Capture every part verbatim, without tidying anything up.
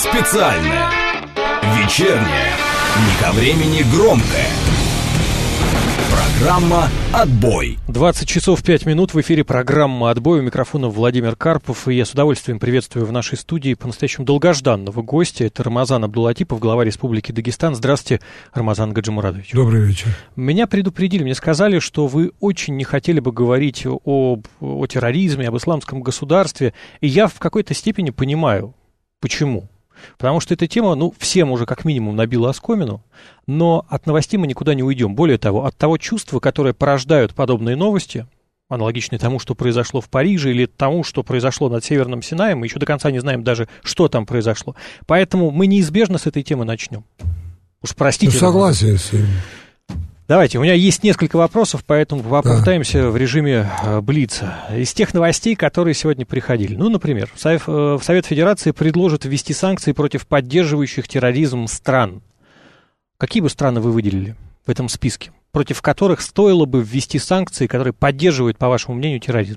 Специальная, вечерняя, не ко времени громкая. Программа «Отбой». двадцать часов пять минут, в эфире программа «Отбой». У микрофона Владимир Карпов. И я с удовольствием приветствую в нашей студии по-настоящему долгожданного гостя. Это Рамазан Абдулатипов, глава Республики Дагестан. Здравствуйте, Рамазан Гаджимурадович. Добрый вечер. Меня предупредили, мне сказали, что вы очень не хотели бы говорить о, о терроризме, об исламском государстве. И я в какой-то степени понимаю, почему. Потому что эта тема, ну, всем уже как минимум набила оскомину, но от новостей мы никуда не уйдем. Более того, от того чувства, которое порождают подобные новости, аналогичные тому, что произошло в Париже, или тому, что произошло над Северным Синаем, мы еще до конца не знаем даже, что там произошло. Поэтому мы неизбежно с этой темы начнем. Уж простите. Ну, согласен с ним. Давайте, у меня есть несколько вопросов, поэтому попытаемся да. в режиме э, блица. Из тех новостей, которые сегодня приходили. Ну, например, Совет, э, Совет Федерации предложит ввести санкции против поддерживающих терроризм стран. Какие бы страны вы выделили в этом списке, против которых стоило бы ввести санкции, которые поддерживают, по вашему мнению, терроризм?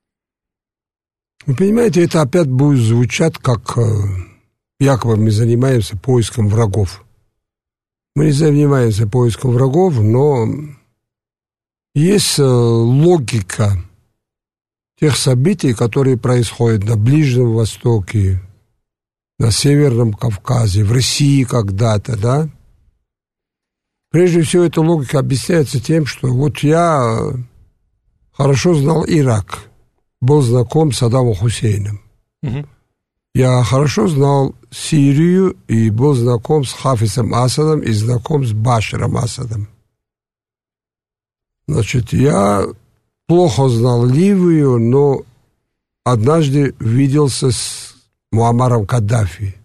Вы понимаете, это опять будет звучать, как э, якобы мы занимаемся поиском врагов. Мы не занимаемся поиском врагов, но есть логика тех событий, которые происходят на Ближнем Востоке, на Северном Кавказе, в России когда-то, да? Прежде всего, эта логика объясняется тем, что вот я хорошо знал Ирак, был знаком с Саддамом Хусейном. Угу. Я хорошо знал Сирию и был знаком с Хафизом Асадом и знаком с Башаром Асадом. Значит, я плохо знал Ливию, но однажды виделся с Муаммаром Каддафи.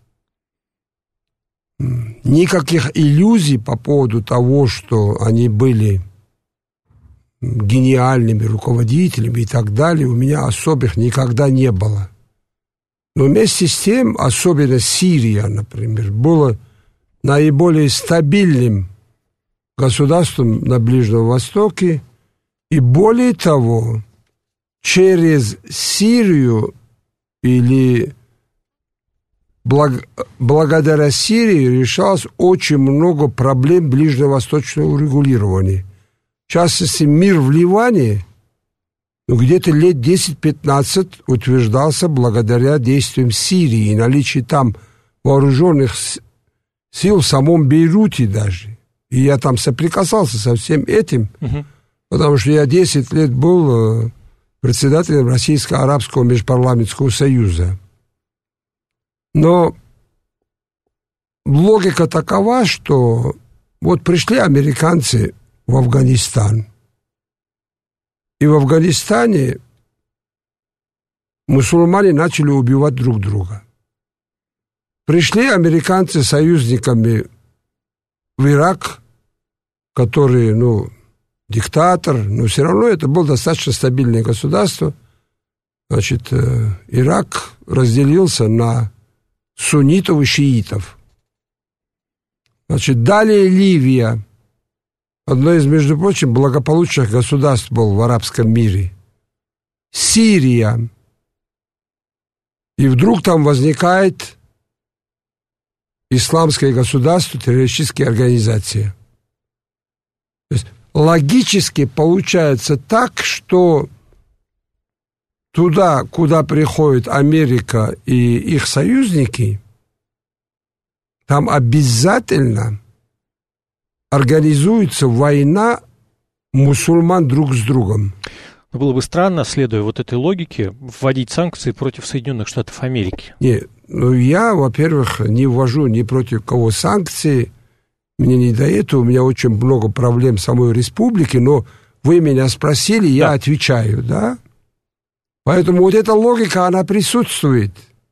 Никаких иллюзий по поводу того, что они были гениальными руководителями и так далее, у меня особых никогда не было. Но вместе с тем, особенно Сирия, например, была наиболее стабильным государством на Ближнем Востоке. И более того, через Сирию или благ... благодаря Сирии решалось очень много проблем ближневосточного урегулирования. В частности, мир в Ливане ну, где-то лет десять-пятнадцать утверждался благодаря действиям Сирии и наличию там вооруженных сил в самом Бейруте даже. И я там соприкасался со всем этим, угу. потому что я десять лет был председателем Российско-Арабского межпарламентского союза. Но логика такова, что вот пришли американцы в Афганистан, и в Афганистане мусульмане начали убивать друг друга. Пришли американцы союзниками в Ирак, который, ну, диктатор, но все равно это было достаточно стабильное государство. Значит, Ирак разделился на суннитов и шиитов. Значит, далее Ливия. Одно из, между прочим, благополучных государств был в арабском мире. Сирия. И вдруг там возникает исламское государство, террористические организации. То есть логически получается так, что туда, куда приходит Америка и их союзники, там обязательно организуется война мусульман друг с другом. Но было бы странно, следуя вот этой логике, вводить санкции против Соединенных Штатов Америки. Нет, ну я, во-первых, не ввожу ни против кого санкции, мне не до этого, у меня очень много проблем в самой республике, но вы меня спросили, я да. отвечаю, да? Поэтому вот эта логика, она присутствует.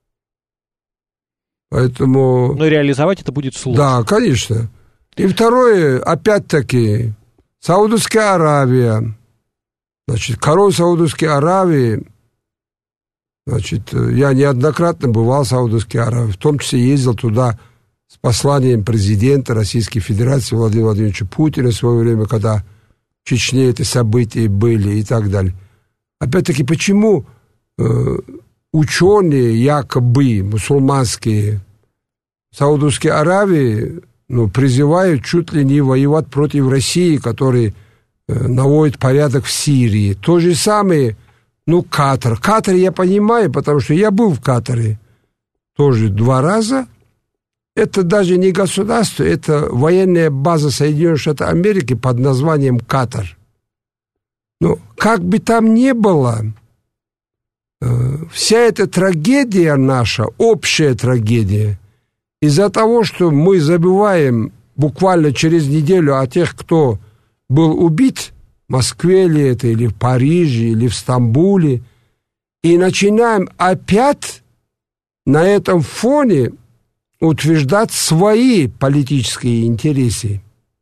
Поэтому... Но реализовать это будет сложно. Да, конечно. И второе, опять-таки, Саудовская Аравия. Значит, король Саудовской Аравии, значит, я неоднократно бывал в Саудовской Аравии, в том числе ездил туда с посланием президента Российской Федерации Владимира Владимировича Путина в свое время, когда в Чечне эти события были и так далее. Опять-таки, почему э, ученые, якобы мусульманские, Саудовской Аравии ну, призывают чуть ли не воевать против России, который э, наводит порядок в Сирии. То же самое, ну, Катар. Катар я понимаю, потому что я был в Катаре тоже два раза. Это даже не государство, это военная база Соединенных Штатов Америки под названием Катар. Но как бы там ни было, э, вся эта трагедия наша, общая трагедия, из-за того, что мы забываем буквально через неделю о тех, кто был убит, в Москве ли это, или в Париже, или в Стамбуле, и начинаем опять на этом фоне утверждать свои политические интересы.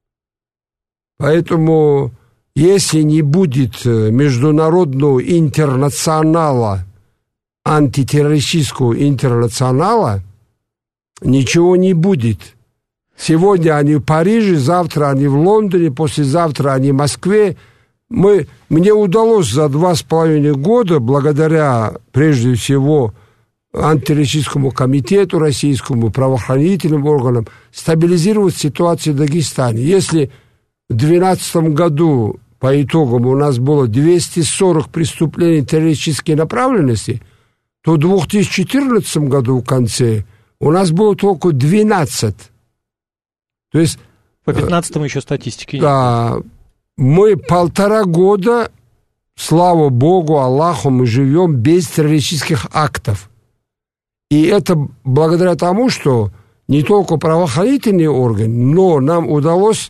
Поэтому, если не будет международного интернационала, антитеррористического интернационала, ничего не будет. Сегодня они в Париже, завтра они в Лондоне, послезавтра они в Москве. Мы, мне удалось за два с половиной года, благодаря, прежде всего, антитеррористическому комитету российскому, правоохранительным органам, стабилизировать ситуацию в Дагестане. Если в две тысячи двенадцатом году по итогам у нас было двести сорок преступлений террористической направленности, то в две тысячи четырнадцатом году в конце у нас было только двенадцать. То есть... По пятнадцатому еще статистики нет. Да, мы полтора года, слава Богу, Аллаху, мы живем без террористических актов. И это благодаря тому, что не только правоохранительные органы, но нам удалось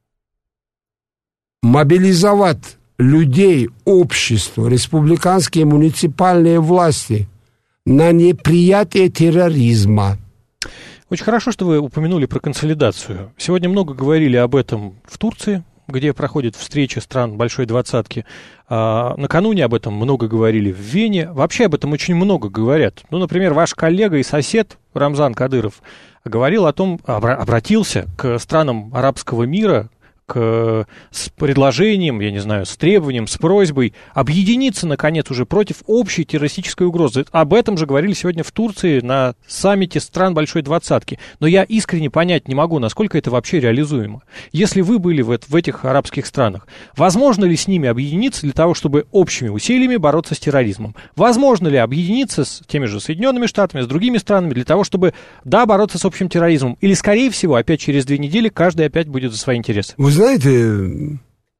мобилизовать людей, общество, республиканские муниципальные власти на неприятие терроризма. Очень хорошо, что вы упомянули про консолидацию. Сегодня много говорили об этом в Турции, где проходит встреча стран Большой Двадцатки. А, накануне об этом много говорили в Вене. Вообще об этом очень много говорят. Ну, например, ваш коллега и сосед Рамзан Кадыров говорил о том, обратился к странам арабского мира, к, с предложением, я не знаю, с требованием, с просьбой объединиться, наконец, уже против общей террористической угрозы. Об этом же говорили сегодня в Турции на саммите стран Большой Двадцатки. Но я искренне понять не могу, насколько это вообще реализуемо. Если вы были в, в этих арабских странах, возможно ли с ними объединиться для того, чтобы общими усилиями бороться с терроризмом? Возможно ли объединиться с теми же Соединенными Штатами, с другими странами для того, чтобы, да, бороться с общим терроризмом? Или, скорее всего, опять через две недели каждый опять будет за свои интересы? Вы знаете,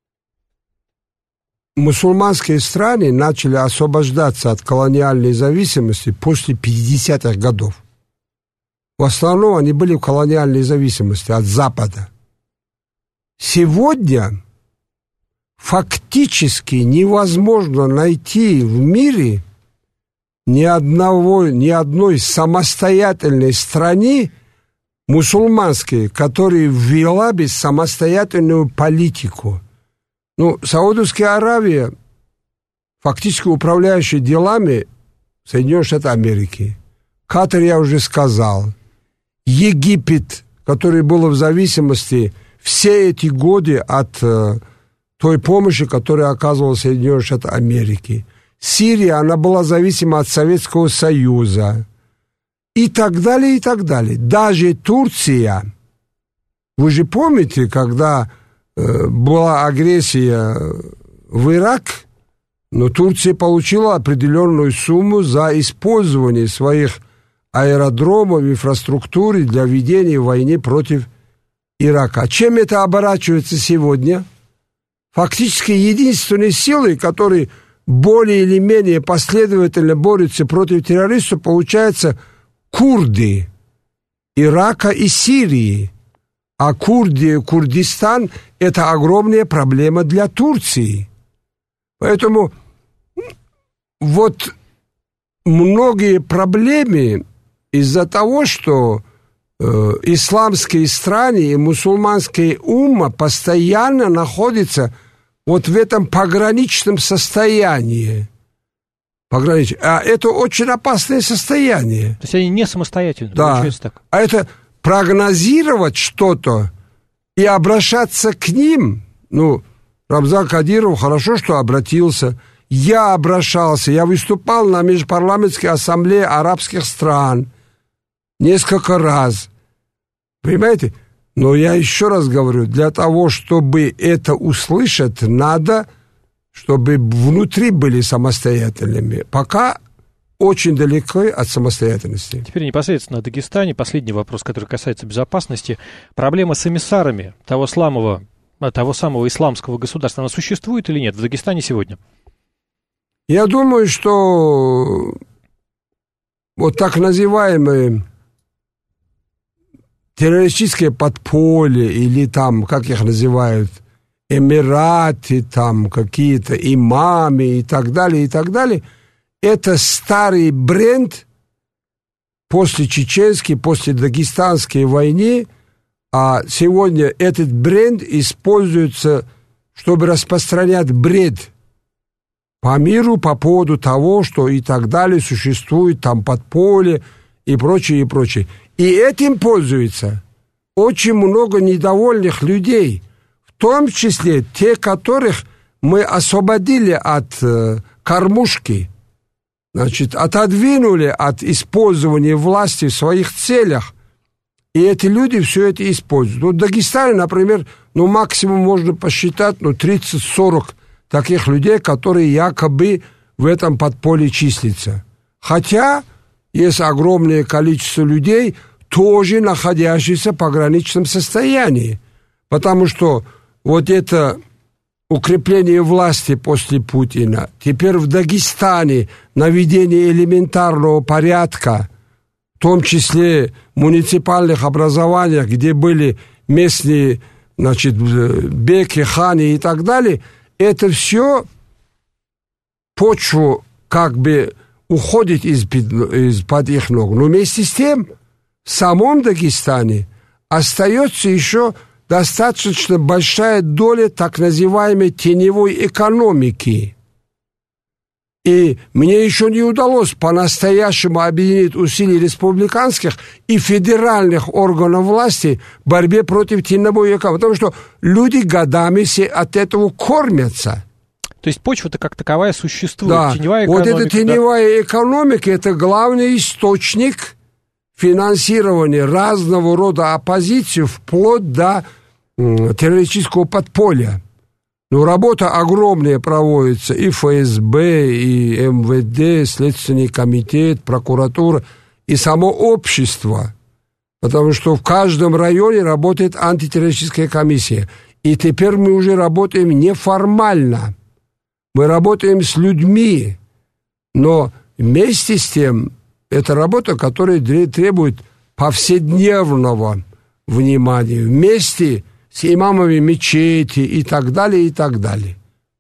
мусульманские страны начали освобождаться от колониальной зависимости после пятидесятых годов. В основном они были в колониальной зависимости от Запада. Сегодня фактически невозможно найти в мире ни одного, ни одной самостоятельной страны, мусульманские, которые ввела бы самостоятельную политику. Ну, Саудовская Аравия, фактически управляющая делами Соединенных Штатов Америки. Катар, я уже сказал. Египет, который был в зависимости все эти годы от э, той помощи, которую оказывал Соединенные Штаты Америки. Сирия, она была зависима от Советского Союза. И так далее, и так далее. Даже Турция, вы же помните, когда э, была агрессия в Ирак, но Турция получила определенную сумму за использование своих аэродромов, инфраструктуры для ведения войны против Ирака. А чем это оборачивается сегодня? Фактически единственной силой, которая более или менее последовательно борется против террористов, получается курды Ирака и Сирии. А Курды, Курдистан – это огромная проблема для Турции. Поэтому вот многие проблемы из-за того, что э, исламские страны и мусульманская умма постоянно находятся вот в этом пограничном состоянии. Пограничном. А это очень опасное состояние. То есть они не самостоятельны. Да. Так. А это прогнозировать что-то и обращаться к ним. Ну, Рамзан Кадыров хорошо, что обратился. Я обращался, я выступал на Межпарламентской ассамблее арабских стран несколько раз. Понимаете? Но я еще раз говорю, для того, чтобы это услышать, надо, чтобы внутри были самостоятельными. Пока очень далеко от самостоятельности. Теперь непосредственно о Дагестане. Последний вопрос, который касается безопасности. Проблема с эмиссарами того самого, того самого исламского государства, она существует или нет в Дагестане сегодня? Я думаю, что вот так называемые террористические подполья или там, как их называют, эмираты, там какие-то имамы и так далее, и так далее, это старый бренд после чеченской, после дагестанской войны, а сегодня этот бренд используется, чтобы распространять бред по миру по поводу того, что и так далее существует там подполье и прочее, и прочее. И этим пользуется очень много недовольных людей, в том числе те, которых мы освободили от э, кормушки, значит, отодвинули от использования власти в своих целях. И эти люди все это используют. Вот в Дагестане, например, ну, максимум можно посчитать, ну, тридцать-сорок таких людей, которые якобы в этом подполье числятся. Хотя есть огромное количество людей, тоже находящихся в пограничном состоянии. Потому что вот это укрепление власти после Путина, теперь в Дагестане наведение элементарного порядка, в том числе в муниципальных образованиях, где были местные, значит, беки, хани и так далее, это все почву как бы уходит из-под, из-под их ног. Но вместе с тем в самом Дагестане остается еще достаточно большая доля так называемой теневой экономики. И мне еще не удалось по-настоящему объединить усилия республиканских и федеральных органов власти в борьбе против теневой экономики, потому что люди годами все от этого кормятся. То есть почва-то как таковая существует. Да, теневая вот экономика, эта теневая да. экономика – это главный источник финансирования разного рода оппозиции вплоть до м, террористического подполья. Ну, работа огромная проводится, и эф эс бэ, и эм вэ дэ, Следственный комитет, прокуратура, и само общество. Потому что в каждом районе работает антитеррористическая комиссия. И теперь мы уже работаем неформально. Мы работаем с людьми. Но вместе с тем, это работа, которая требует повседневного внимания. Вместе с имамами мечети и так далее, и так далее.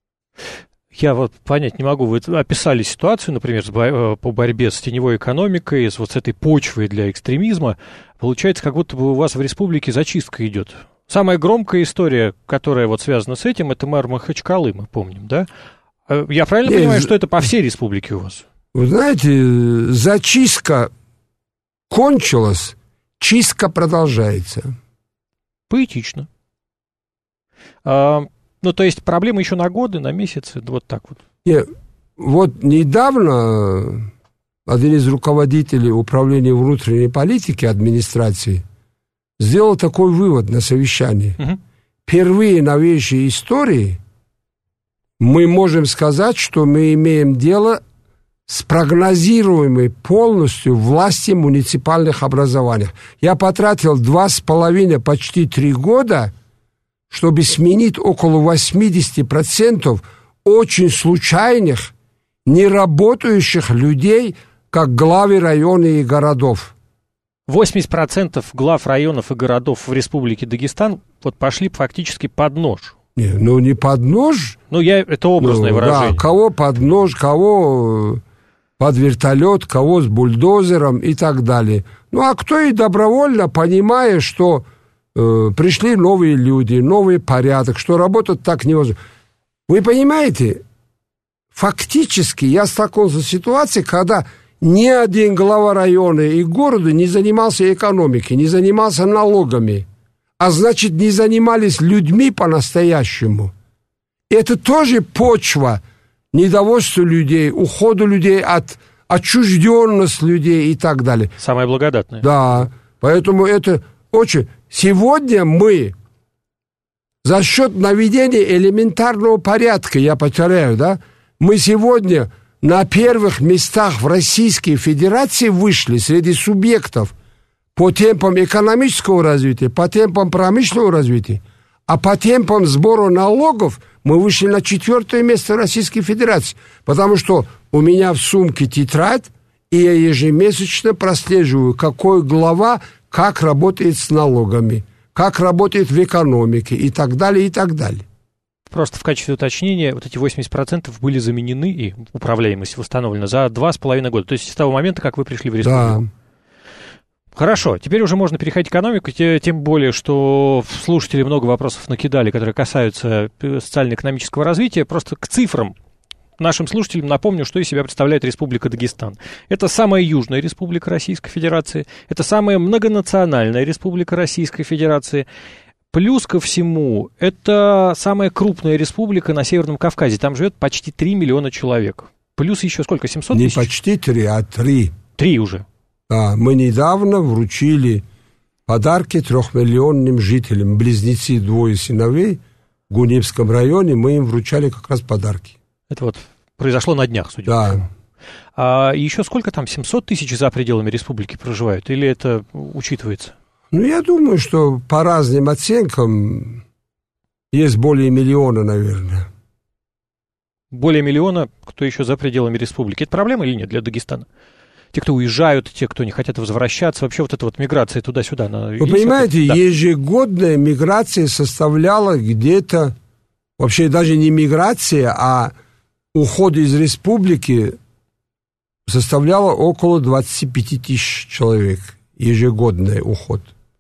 Я вот понять не могу. Вы описали ситуацию, например, по борьбе с теневой экономикой, с вот с этой почвой для экстремизма. Получается, как будто бы у вас в республике зачистка идет. Самая громкая история, которая вот связана с этим, это мэр Махачкалы, мы помним, да? Я правильно Нет, понимаю, что это по всей республике у вас? Вы знаете, зачистка кончилась, чистка продолжается. Поэтично. А, ну, то есть проблема еще на годы, на месяцы, вот так вот. Нет, вот недавно один из руководителей управления внутренней политики администрации сделал такой вывод на совещании. Угу. Впервые в новейшей истории мы можем сказать, что мы имеем дело с прогнозируемой полностью властью муниципальных образований. Я потратил два с половиной, почти три года, чтобы сменить около восемьдесят процентов очень случайных, неработающих людей, как главы районов и городов. восемьдесят процентов глав районов и городов в республике Дагестан вот пошли фактически под нож. Не, ну, не под нож. Ну, я, это образное ну, выражение. Да, кого под нож, кого под вертолет, кого с бульдозером и так далее. Ну, а кто и добровольно, понимая, что э, пришли новые люди, новый порядок, что работать так невозможно. Вы понимаете, фактически я столкнулся с ситуацией, когда ни один глава района и города не занимался экономикой, не занимался налогами, а значит, не занимались людьми по-настоящему. Это тоже почва недовольства людей, ухода людей от отчужденности людей и так далее. Самое благодатное. Да, поэтому это очень. Сегодня мы за счет наведения элементарного порядка, я повторяю, да, мы сегодня на первых местах в Российской Федерации вышли среди субъектов по темпам экономического развития, по темпам промышленного развития, а по темпам сбора налогов мы вышли на четвертое место Российской Федерации, потому что у меня в сумке тетрадь, и я ежемесячно прослеживаю, какой глава, как работает с налогами, как работает в экономике и так далее, и так далее. Просто в качестве уточнения, вот эти восемьдесят процентов были заменены, и управляемость восстановлена за два с половиной года. То есть с того момента, как вы пришли в республику. Да. Хорошо, теперь уже можно переходить к экономике, тем более, что слушатели много вопросов накидали, которые касаются социально-экономического развития. Просто к цифрам. Нашим слушателям напомню, что из себя представляет Республика Дагестан. Это самая южная республика Российской Федерации, это самая многонациональная республика Российской Федерации. Плюс ко всему, это самая крупная республика на Северном Кавказе. Там живет почти три миллиона человек. Плюс еще сколько, семьсот тысяч? Не почти три, а три. Три уже. Да, мы недавно вручили подарки трехмиллионным жителям. Близнецы, двое сыновей в Гуневском районе, мы им вручали как раз подарки. Это вот произошло на днях, судя по всему. А еще сколько там, семьсот тысяч за пределами республики проживают? Или это учитывается? Ну, я думаю, что по разным оценкам есть более миллиона, наверное. Более миллиона, кто еще за пределами республики. Это проблема или нет для Дагестана? Те, кто уезжают, те, кто не хотят возвращаться, вообще вот эта вот миграция туда-сюда. Она... Вы понимаете, да. Ежегодная миграция составляла где-то, вообще даже не миграция, а уход из республики составляла около двадцать пять тысяч человек. Ежегодный уход.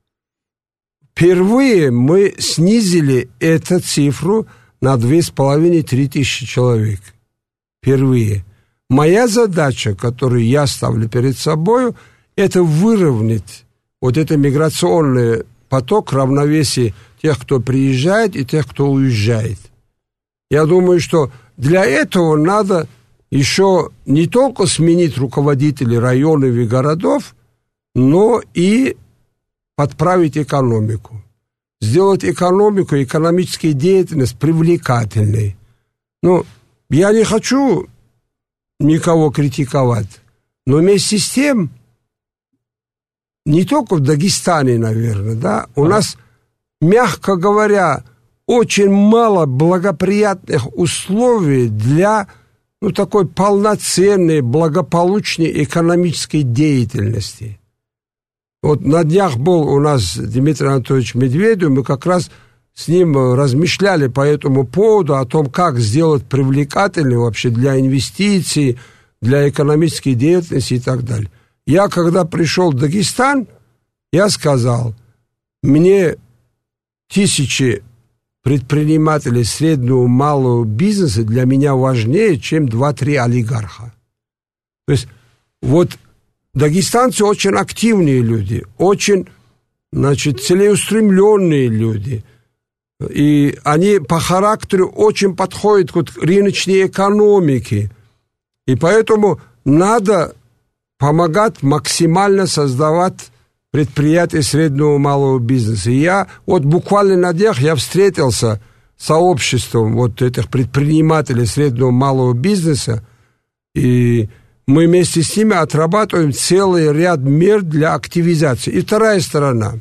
Впервые мы снизили эту цифру на две с половиной - три тысячи человек. Впервые. Моя задача, которую я ставлю перед собой, это выровнять вот этот миграционный поток, равновесие тех, кто приезжает, и тех, кто уезжает. Я думаю, что для этого надо еще не только сменить руководителей районов и городов, но и подправить экономику. Сделать экономику, экономическую деятельность привлекательной. Ну, я не хочу никого критиковать, но вместе с тем, не только в Дагестане, наверное, да, у а. нас, мягко говоря, очень мало благоприятных условий для, ну, такой полноценной, благополучной экономической деятельности. Вот на днях был у нас Дмитрий Анатольевич Медведев, мы как раз с ним размышляли по этому поводу, о том, как сделать привлекательным вообще для инвестиций, для экономической деятельности и так далее. Я, когда пришел в Дагестан, я сказал, мне тысячи предпринимателей среднего и малого бизнеса для меня важнее, чем два-три олигарха. То есть вот дагестанцы очень активные люди, очень, значит, целеустремленные люди. И они по характеру очень подходят к рыночной экономике. И поэтому надо помогать максимально создавать предприятия среднего и малого бизнеса. И я вот буквально на днях я встретился с сообществом вот этих предпринимателей среднего и малого бизнеса, и мы вместе с ними отрабатываем целый ряд мер для активизации. И вторая сторона.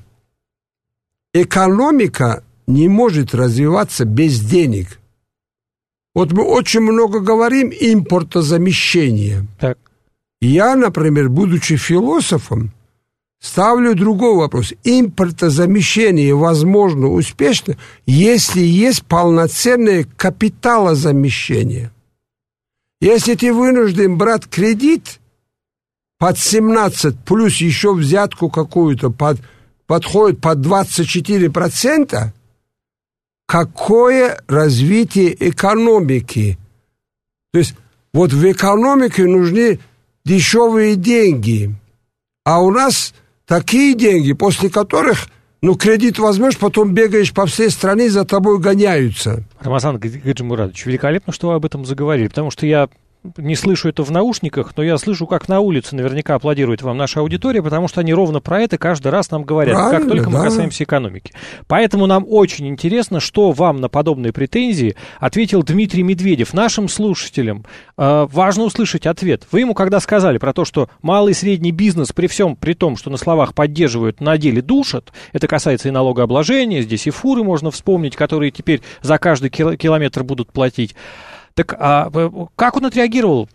Экономика не может развиваться без денег. Вот мы очень много говорим импортозамещения. Так. Я, например, будучи философом, ставлю другой вопрос. Импортозамещение возможно успешно, если есть полноценное капиталозамещение. Если ты вынужден брать кредит под семнадцать, плюс еще взятку какую-то, под, подходит под двадцать четыре процента, какое развитие экономики? То есть вот в экономике нужны дешевые деньги, а у нас такие деньги, после которых, ну, кредит возьмешь, потом бегаешь по всей стране, за тобой гоняются. Рамазан Гаджимурадович, великолепно, что вы об этом заговорили, потому что я не слышу это в наушниках, но я слышу, как на улице наверняка аплодирует вам наша аудитория, потому что они ровно про это каждый раз нам говорят, правильно, как только мы да. касаемся экономики. Поэтому нам очень интересно, что вам на подобные претензии ответил Дмитрий Медведев. Нашим слушателям э, важно услышать ответ. Вы ему когда сказали про то, что малый и средний бизнес при всем при том, что на словах поддерживают, на деле душат, это касается и налогообложения, здесь и фуры можно вспомнить, которые теперь за каждый километр будут платить. Так а как он отреагировал?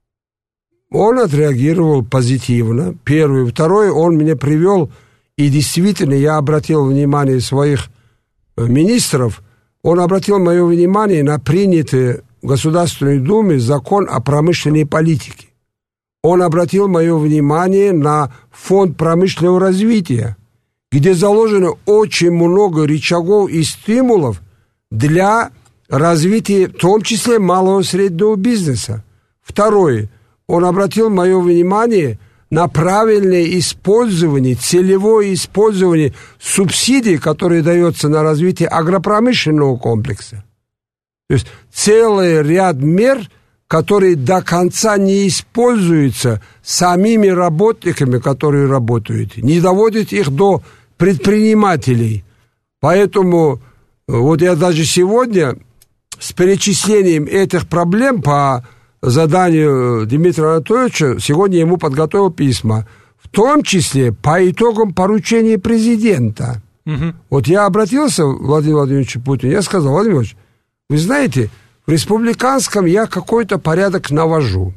Он отреагировал позитивно, первый. Второй, он меня привел, и действительно я обратил внимание своих министров, он обратил мое внимание на принятый в Государственной Думе закон о промышленной политике. Он обратил мое внимание на фонд промышленного развития, где заложено очень много рычагов и стимулов для развития, в том числе малого и среднего бизнеса. Второе, он обратил мое внимание на правильное использование, целевое использование субсидий, которые даются на развитие агропромышленного комплекса. То есть целый ряд мер, которые до конца не используются самими работниками, которые работают, не доводят их до предпринимателей. Поэтому вот я даже сегодня с перечислением этих проблем по заданию Дмитрия Анатольевича сегодня ему подготовил письма, в том числе по итогам поручения президента. Угу. Вот я обратился к Владимиру Владимировичу Путину, я сказал: Владимир Владимирович, вы знаете, в республиканском я какой-то порядок навожу,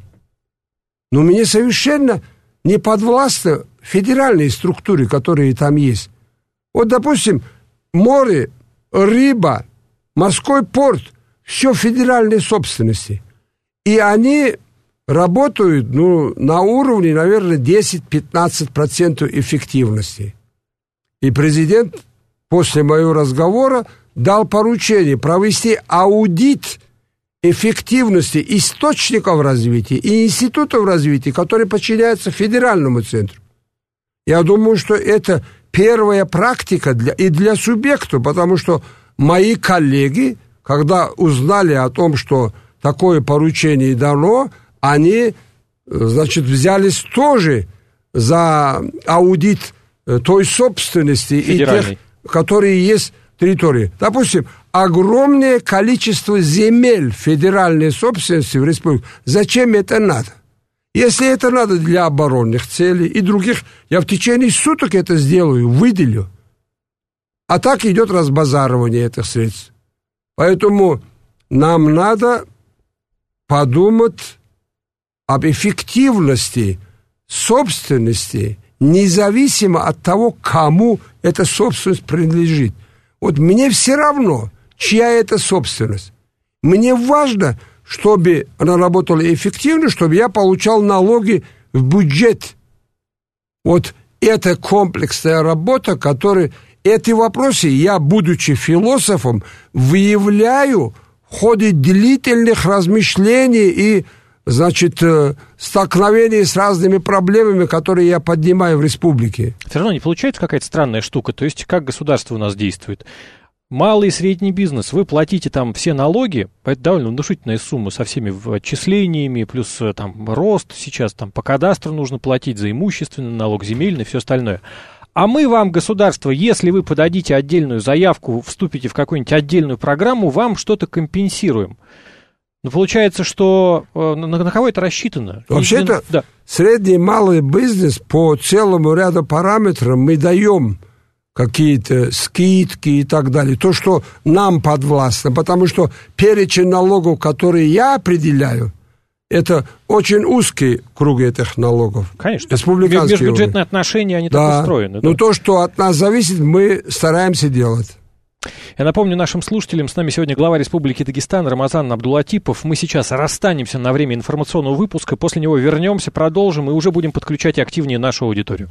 но мне совершенно не подвластны федеральные структуры, которые там есть. Вот, допустим, море, рыба, морской порт, все в федеральной собственности. И они работают ну, на уровне, наверное, десять-пятнадцать процентов эффективности. И президент после моего разговора дал поручение провести аудит эффективности источников развития и институтов развития, которые подчиняются федеральному центру. Я думаю, что это первая практика для, и для субъекта, потому что мои коллеги, когда узнали о том, что такое поручение дано, они, значит, взялись тоже за аудит той собственности и тех, которые есть в территории. Допустим, огромное количество земель федеральной собственности в республике. Зачем это надо? Если это надо для оборонных целей и других, я в течение суток это сделаю, выделю. А так идет разбазаривание этих средств. Поэтому нам надо подумать об эффективности собственности, независимо от того, кому эта собственность принадлежит. Вот мне все равно, чья это собственность. Мне важно, чтобы она работала эффективно, чтобы я получал налоги в бюджет. Вот это комплексная работа, которая... Эти вопросы я, будучи философом, выявляю в ходе длительных размышлений и, значит, столкновений с разными проблемами, которые я поднимаю в республике. Все равно не получается какая-то странная штука. То есть как государство у нас действует? Малый и средний бизнес, вы платите там все налоги, это довольно внушительная сумма со всеми отчислениями, плюс там рост сейчас, там по кадастру нужно платить за имущественный налог, земельный, все остальное. А мы вам, государство, если вы подадите отдельную заявку, вступите в какую-нибудь отдельную программу, вам что-то компенсируем. Но получается, что на, на кого это рассчитано? Вообще-то да. Средний и малый бизнес по целому ряду параметров мы даем какие-то скидки и так далее. То, что нам подвластно, потому что перечень налогов, которые я определяю, это очень узкий круг этих налогов. Конечно. Межбюджетные уровни. Отношения, они да. так устроены. Но да. то, что от нас зависит, мы стараемся делать. Я напомню нашим слушателям, с нами сегодня глава Республики Дагестан Рамазан Абдулатипов. Мы сейчас расстанемся на время информационного выпуска, после него вернемся, продолжим и уже будем подключать активнее нашу аудиторию.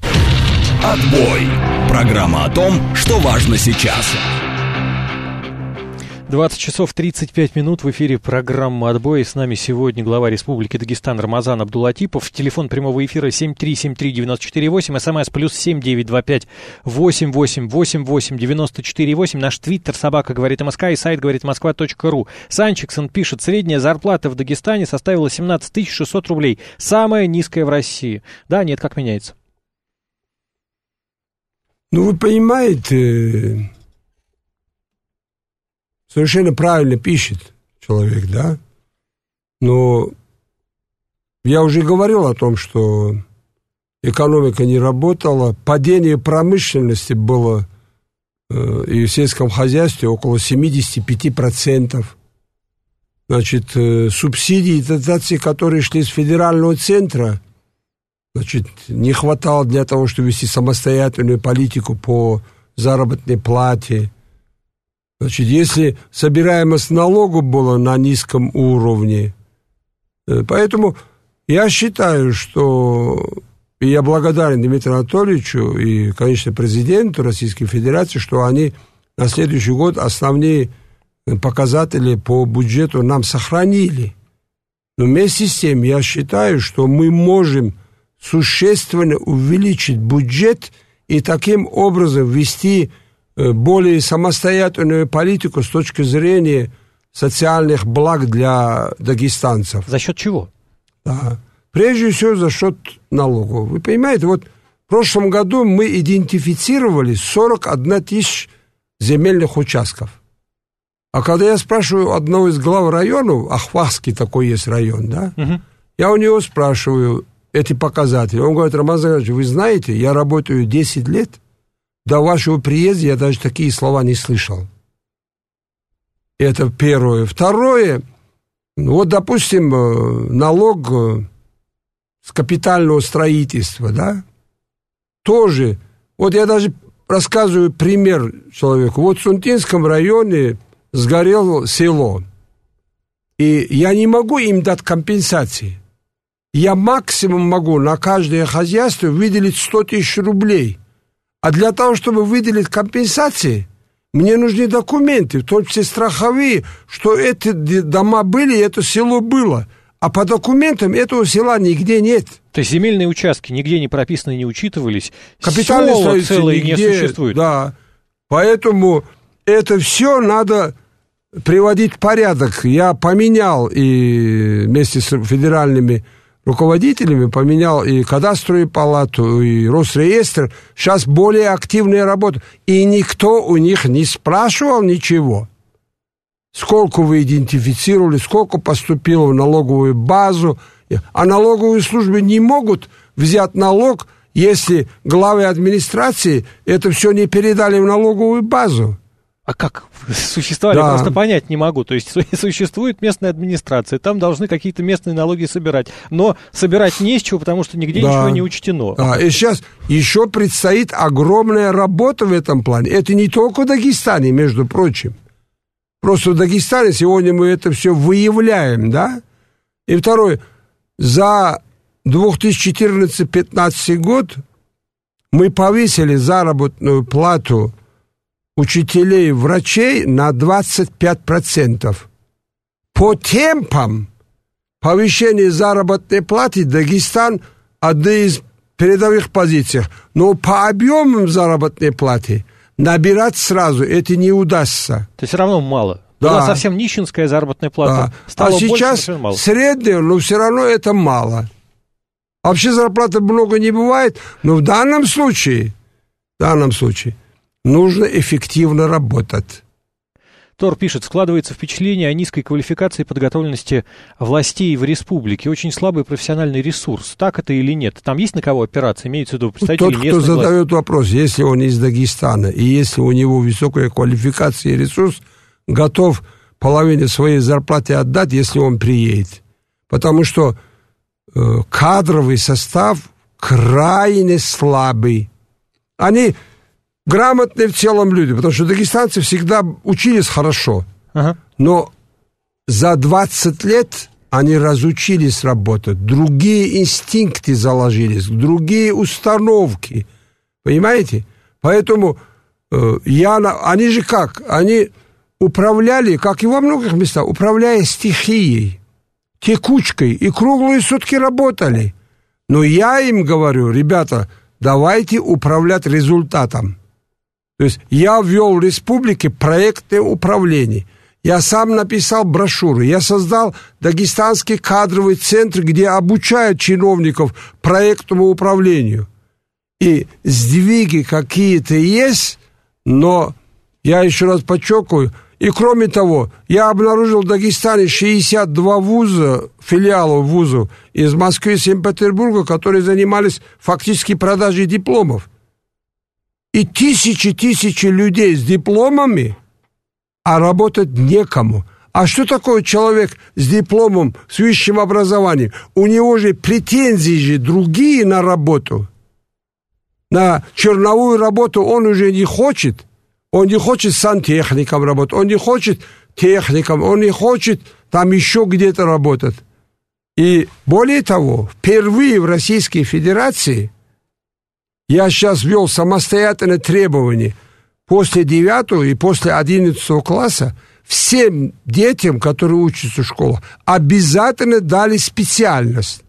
Отбой. Программа о том, что важно сейчас. двадцать часов тридцать пять минут, в эфире программа «Отбой». С нами сегодня глава Республики Дагестан Рамазан Абдулатипов. Телефон прямого эфира семь три семь три девять четыре восемь, смс плюс семь девять два пять восемь восемь восемь восемь девяносто четыре восемь. Наш твиттер собака говорит МСК и сайт говорит москва точка ру. Санчиксон пишет: средняя зарплата в Дагестане составила семнадцать тысяч шестьсот рублей. Самая низкая в России. Да, нет, как меняется? Ну, вы понимаете... Совершенно правильно пишет человек, да? Но я уже говорил о том, что экономика не работала, падение промышленности было э, и в сельском хозяйстве около семьдесят пять процентов. Значит, э, субсидии и дотации, которые шли с федерального центра, значит, не хватало для того, чтобы вести самостоятельную политику по заработной плате. Значит, если собираемость налогов была на низком уровне, поэтому я считаю, что и я благодарен Дмитрию Анатольевичу и, конечно, президенту Российской Федерации, что они на следующий год основные показатели по бюджету нам сохранили. Но вместе с тем я считаю, что мы можем существенно увеличить бюджет и таким образом ввести более самостоятельную политику с точки зрения социальных благ для дагестанцев. За счет чего? Да. Прежде всего за счет налогов. Вы понимаете, вот в прошлом году мы идентифицировали сорок одна тысяча земельных участков. А когда я спрашиваю одного из глав районов, Ахвахский такой есть район, да, угу. Я у него спрашиваю эти показатели. Он говорит: Рамазан Ильич, вы знаете, я работаю десять лет, до вашего приезда я даже такие слова не слышал. Это первое. Второе, вот, допустим, налог с капитального строительства, да, тоже. Вот я даже рассказываю пример человеку. Вот в Сунтинском районе сгорело село, и я не могу им дать компенсации. Я максимум могу на каждое хозяйство выделить сто тысяч рублей. А для того, чтобы выделить компенсации, мне нужны документы, в том числе страховые, что эти дома были, это село было. А по документам этого села нигде нет. То есть земельные участки нигде не прописаны, не учитывались, капитальные село целое нигде, не существует. Да. Поэтому это все надо приводить в порядок. Я поменял и вместе с федеральными руководителями, поменял и кадастровую палату, и Росреестр. Сейчас более активная работа. И никто у них не спрашивал ничего. Сколько вы идентифицировали, сколько поступило в налоговую базу. А налоговые службы не могут взять налог, если главы администрации это все не передали в налоговую базу. А как существовали? Да. Просто понять не могу. То есть существует местная администрация, там должны какие-то местные налоги собирать. Но собирать не с чего, потому что нигде да. ничего не учтено. Да. И сейчас еще предстоит огромная работа в этом плане. Это не только в Дагестане, между прочим. Просто в Дагестане сегодня мы это все выявляем, да? И второе, за две тысячи четырнадцатый — две тысячи пятнадцатый год мы повысили заработную плату учителей и врачей на двадцать пять процентов. По темпам повышения заработной платы Дагестан одна из передовых позиций. Но по объемам заработной платы набирать сразу это не удастся. То есть все равно мало. Да. Была совсем нищенская заработная плата. Да. Стало а сейчас больше, средняя, но все равно это мало. Вообще зарплаты много не бывает, но в данном случае, в данном случае нужно эффективно работать. Тор пишет: складывается впечатление о низкой квалификации и подготовленности властей в республике. Очень слабый профессиональный ресурс. Так это или нет? Там есть на кого опираться? Имеется в виду представители местной власти? Тот, кто задает вопрос, если он из Дагестана, и если у него высокая квалификация и ресурс, готов половину своей зарплаты отдать, если он приедет. Потому что э, кадровый состав крайне слабый. Они грамотные в целом люди, потому что дагестанцы всегда учились хорошо. Ага. Но за двадцать лет они разучились работать, другие инстинкты заложились, другие установки. Понимаете? Поэтому э, я, они же как? Они управляли, как и во многих местах, управляя стихией, текучкой, и круглые сутки работали. Но я им говорю, ребята, давайте управлять результатом. То есть я ввел в республике проектное управление. Я сам написал брошюры. Я создал Дагестанский кадровый центр, где обучают чиновников проектному управлению. И сдвиги какие-то есть, но я еще раз подчеркиваю. И кроме того, я обнаружил в Дагестане шестьдесят два вуза, филиалов вузов из Москвы и Санкт-Петербурга, которые занимались фактически продажей дипломов. И тысячи-тысячи людей с дипломами, а работать некому. А что такое человек с дипломом, с высшим образованием? У него же претензии же другие на работу. На черновую работу он уже не хочет. Он не хочет сантехником работать, он не хочет техником, он не хочет там еще где-то работать. И более того, впервые в Российской Федерации я сейчас ввел самостоятельное требование после девятого и после одиннадцатого класса всем детям, которые учатся в школах, обязательно дали специальность.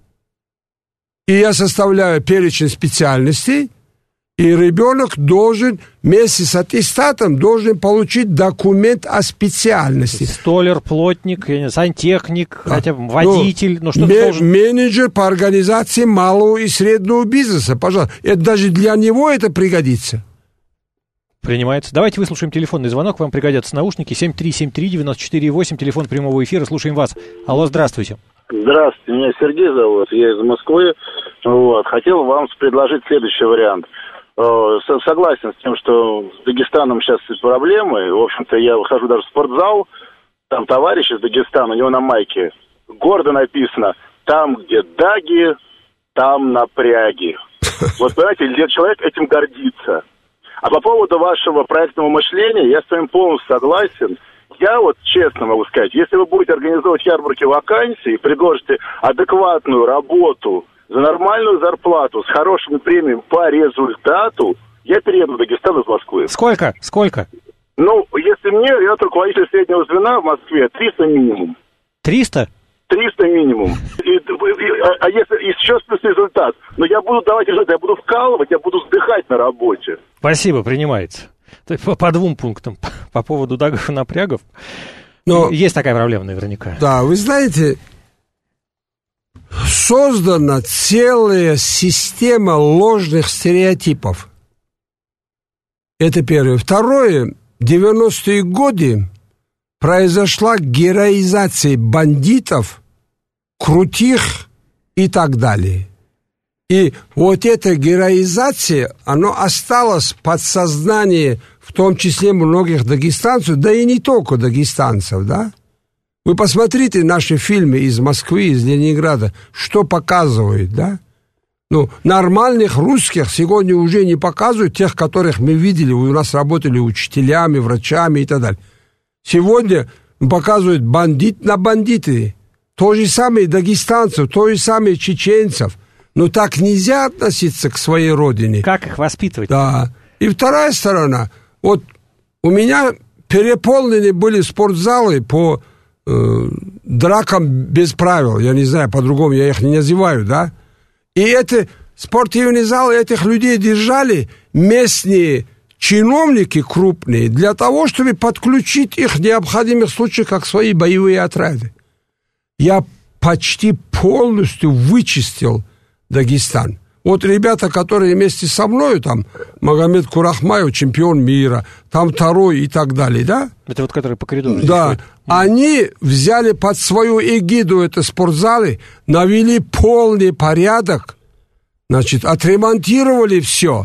И я составляю перечень специальностей, и ребенок должен вместе с аттестатом должен получить документ о специальности. Столяр, плотник, сантехник, да. Хотя бы водитель. Ну, но ме- должен... Менеджер по организации малого и среднего бизнеса, пожалуйста. Это даже для него это пригодится. Принимается. Давайте выслушаем телефонный звонок. Вам пригодятся наушники. семь три семь три девять четыре восемь, телефон прямого эфира. Слушаем вас. Алло, здравствуйте. Здравствуйте, меня Сергей зовут, я из Москвы. Вот. Хотел вам предложить следующий вариант. Согласен с тем, что с Дагестаном сейчас проблемы. В общем-то, я выхожу даже в спортзал, там товарищ из Дагестана, у него на майке гордо написано: там, где даги, там напряги. Вот, понимаете, человек этим гордится. А по поводу вашего проектного мышления, я с вами полностью согласен. Я вот честно могу сказать, если вы будете организовывать ярмарки вакансий и предложите адекватную работу за нормальную зарплату, с хорошими премиями по результату, я перееду в Дагестан из Москвы. Сколько? Сколько? Ну, если мне, я руководитель среднего звена в Москве, триста минимум. триста? триста минимум. И, и, а если и сейчас плюс результат. Но я буду давать результат, я буду вкалывать, я буду вздыхать на работе. Спасибо, принимается. По, по двум пунктам. По поводу дагов и напрягов. Но, есть такая проблема наверняка. Да, вы знаете, создана целая система ложных стереотипов. Это первое. Второе. В девяностые годы произошла героизация бандитов, крутых и так далее. И вот эта героизация, она осталась в подсознании, в том числе многих дагестанцев, да и не только дагестанцев, да? Вы посмотрите наши фильмы из Москвы, из Ленинграда, что показывают, да? Ну, нормальных русских сегодня уже не показывают, тех, которых мы видели, у нас работали учителями, врачами и так далее. Сегодня показывают бандит на бандиты. То же самое дагестанцев, то же самое чеченцев. Но так нельзя относиться к своей родине. Как их воспитывать? Да. И вторая сторона. Вот у меня переполнены были спортзалы по э, дракам без правил. Я не знаю, по-другому я их не называю, да? И эти спортивные залы, этих людей держали местные чиновники крупные для того, чтобы подключить их в необходимых случаях как свои боевые отряды. Я почти полностью вычистил Дагестан. Вот ребята, которые вместе со мной, там, Магомед Курахмаев, чемпион мира, там второй и так далее, да? Это вот которые по коридору. Да, они взяли под свою эгиду это спортзалы, навели полный порядок, значит, отремонтировали все.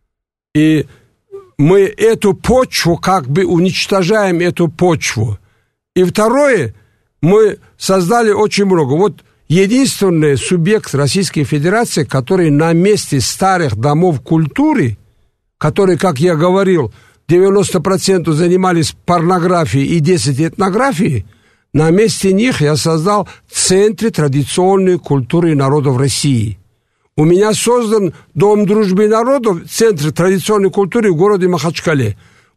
И мы эту почву, как бы уничтожаем эту почву. И второе, мы создали очень много. Вот единственный субъект Российской Федерации, который на месте старых домов культуры, которые, как я говорил, девяносто процентов занимались порнографией и десять процентов этнографией, на месте них я создал Центр традиционной культуры народов России. У меня создан Дом дружбы народов, Центр традиционной культуры в городе Махачкале.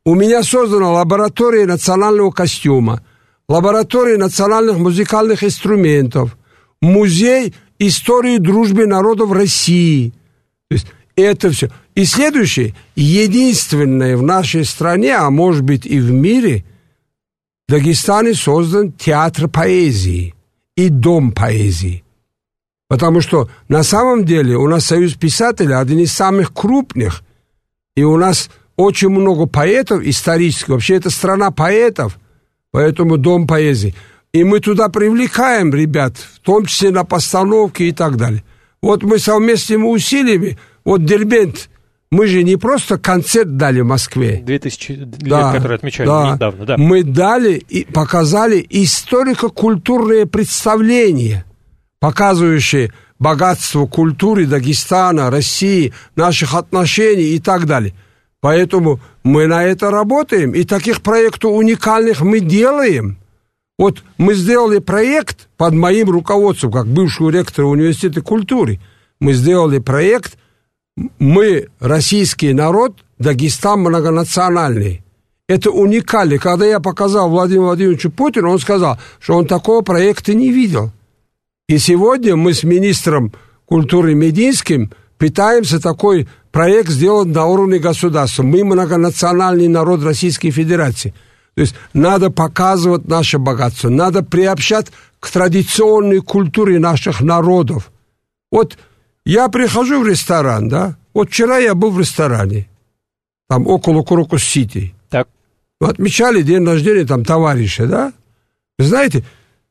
У меня создана лаборатория национального костюма, лаборатория национальных музыкальных инструментов, музей истории дружбы народов России. То есть это все. И следующее, единственное в нашей стране, а может быть и в мире, в Дагестане создан театр поэзии и дом поэзии. Потому что на самом деле у нас Союз писателей один из самых крупных, и у нас очень много поэтов исторических. Вообще это страна поэтов, поэтому дом поэзии. И мы туда привлекаем ребят, в том числе на постановки и так далее. Вот мы совместными усилиями, вот Дербент, мы же не просто концерт дали в Москве. Две тысячи лет, да, которые отмечали да. недавно, да. Мы дали и показали историко-культурные представления, показывающие богатство культуры Дагестана, России, наших отношений и так далее. Поэтому мы на это работаем, и таких проектов уникальных мы делаем. Вот мы сделали проект под моим руководством, как бывшего ректора университета культуры. Мы сделали проект «Мы, российский народ, Дагестан многонациональный». Это уникально. Когда я показал Владимиру Владимировичу Путину, он сказал, что он такого проекта не видел. И сегодня мы с министром культуры Мединским пытаемся такой проект сделать на уровне государства. Мы многонациональный народ Российской Федерации. То есть надо показывать наше богатство, надо приобщать к традиционной культуре наших народов. Вот я прихожу в ресторан, да, вот вчера я был в ресторане, там около Крокус-Сити. Так. Отмечали день рождения там товарища, да. Вы знаете,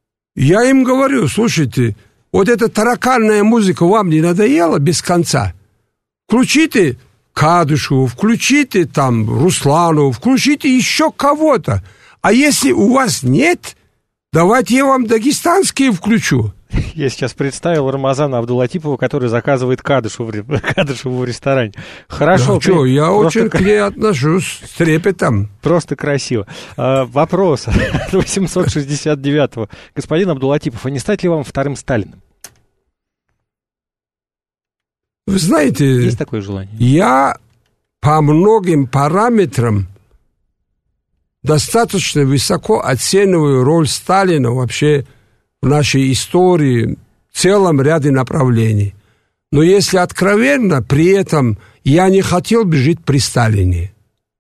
я им говорю, слушайте, вот эта тараканная музыка вам не надоела без конца? Включите Кадышеву, включите там Русланову, включите еще кого-то. А если у вас нет, давайте я вам дагестанские включу. Я сейчас представил Рамазана Абдулатипова, который заказывает Кадышеву, Кадышеву в ресторане. Хорошо. Да, что, я просто... очень к ней отношусь с трепетом. Просто красиво. А, вопрос от восемьсот шестьдесят девятого. Господин Абдулатипов, а не стать ли вам вторым Сталиным? Вы знаете, есть такое желание? Я по многим параметрам достаточно высоко оцениваю роль Сталина вообще в нашей истории в целом ряде направлений. Но если откровенно, при этом я не хотел бы жить при Сталине.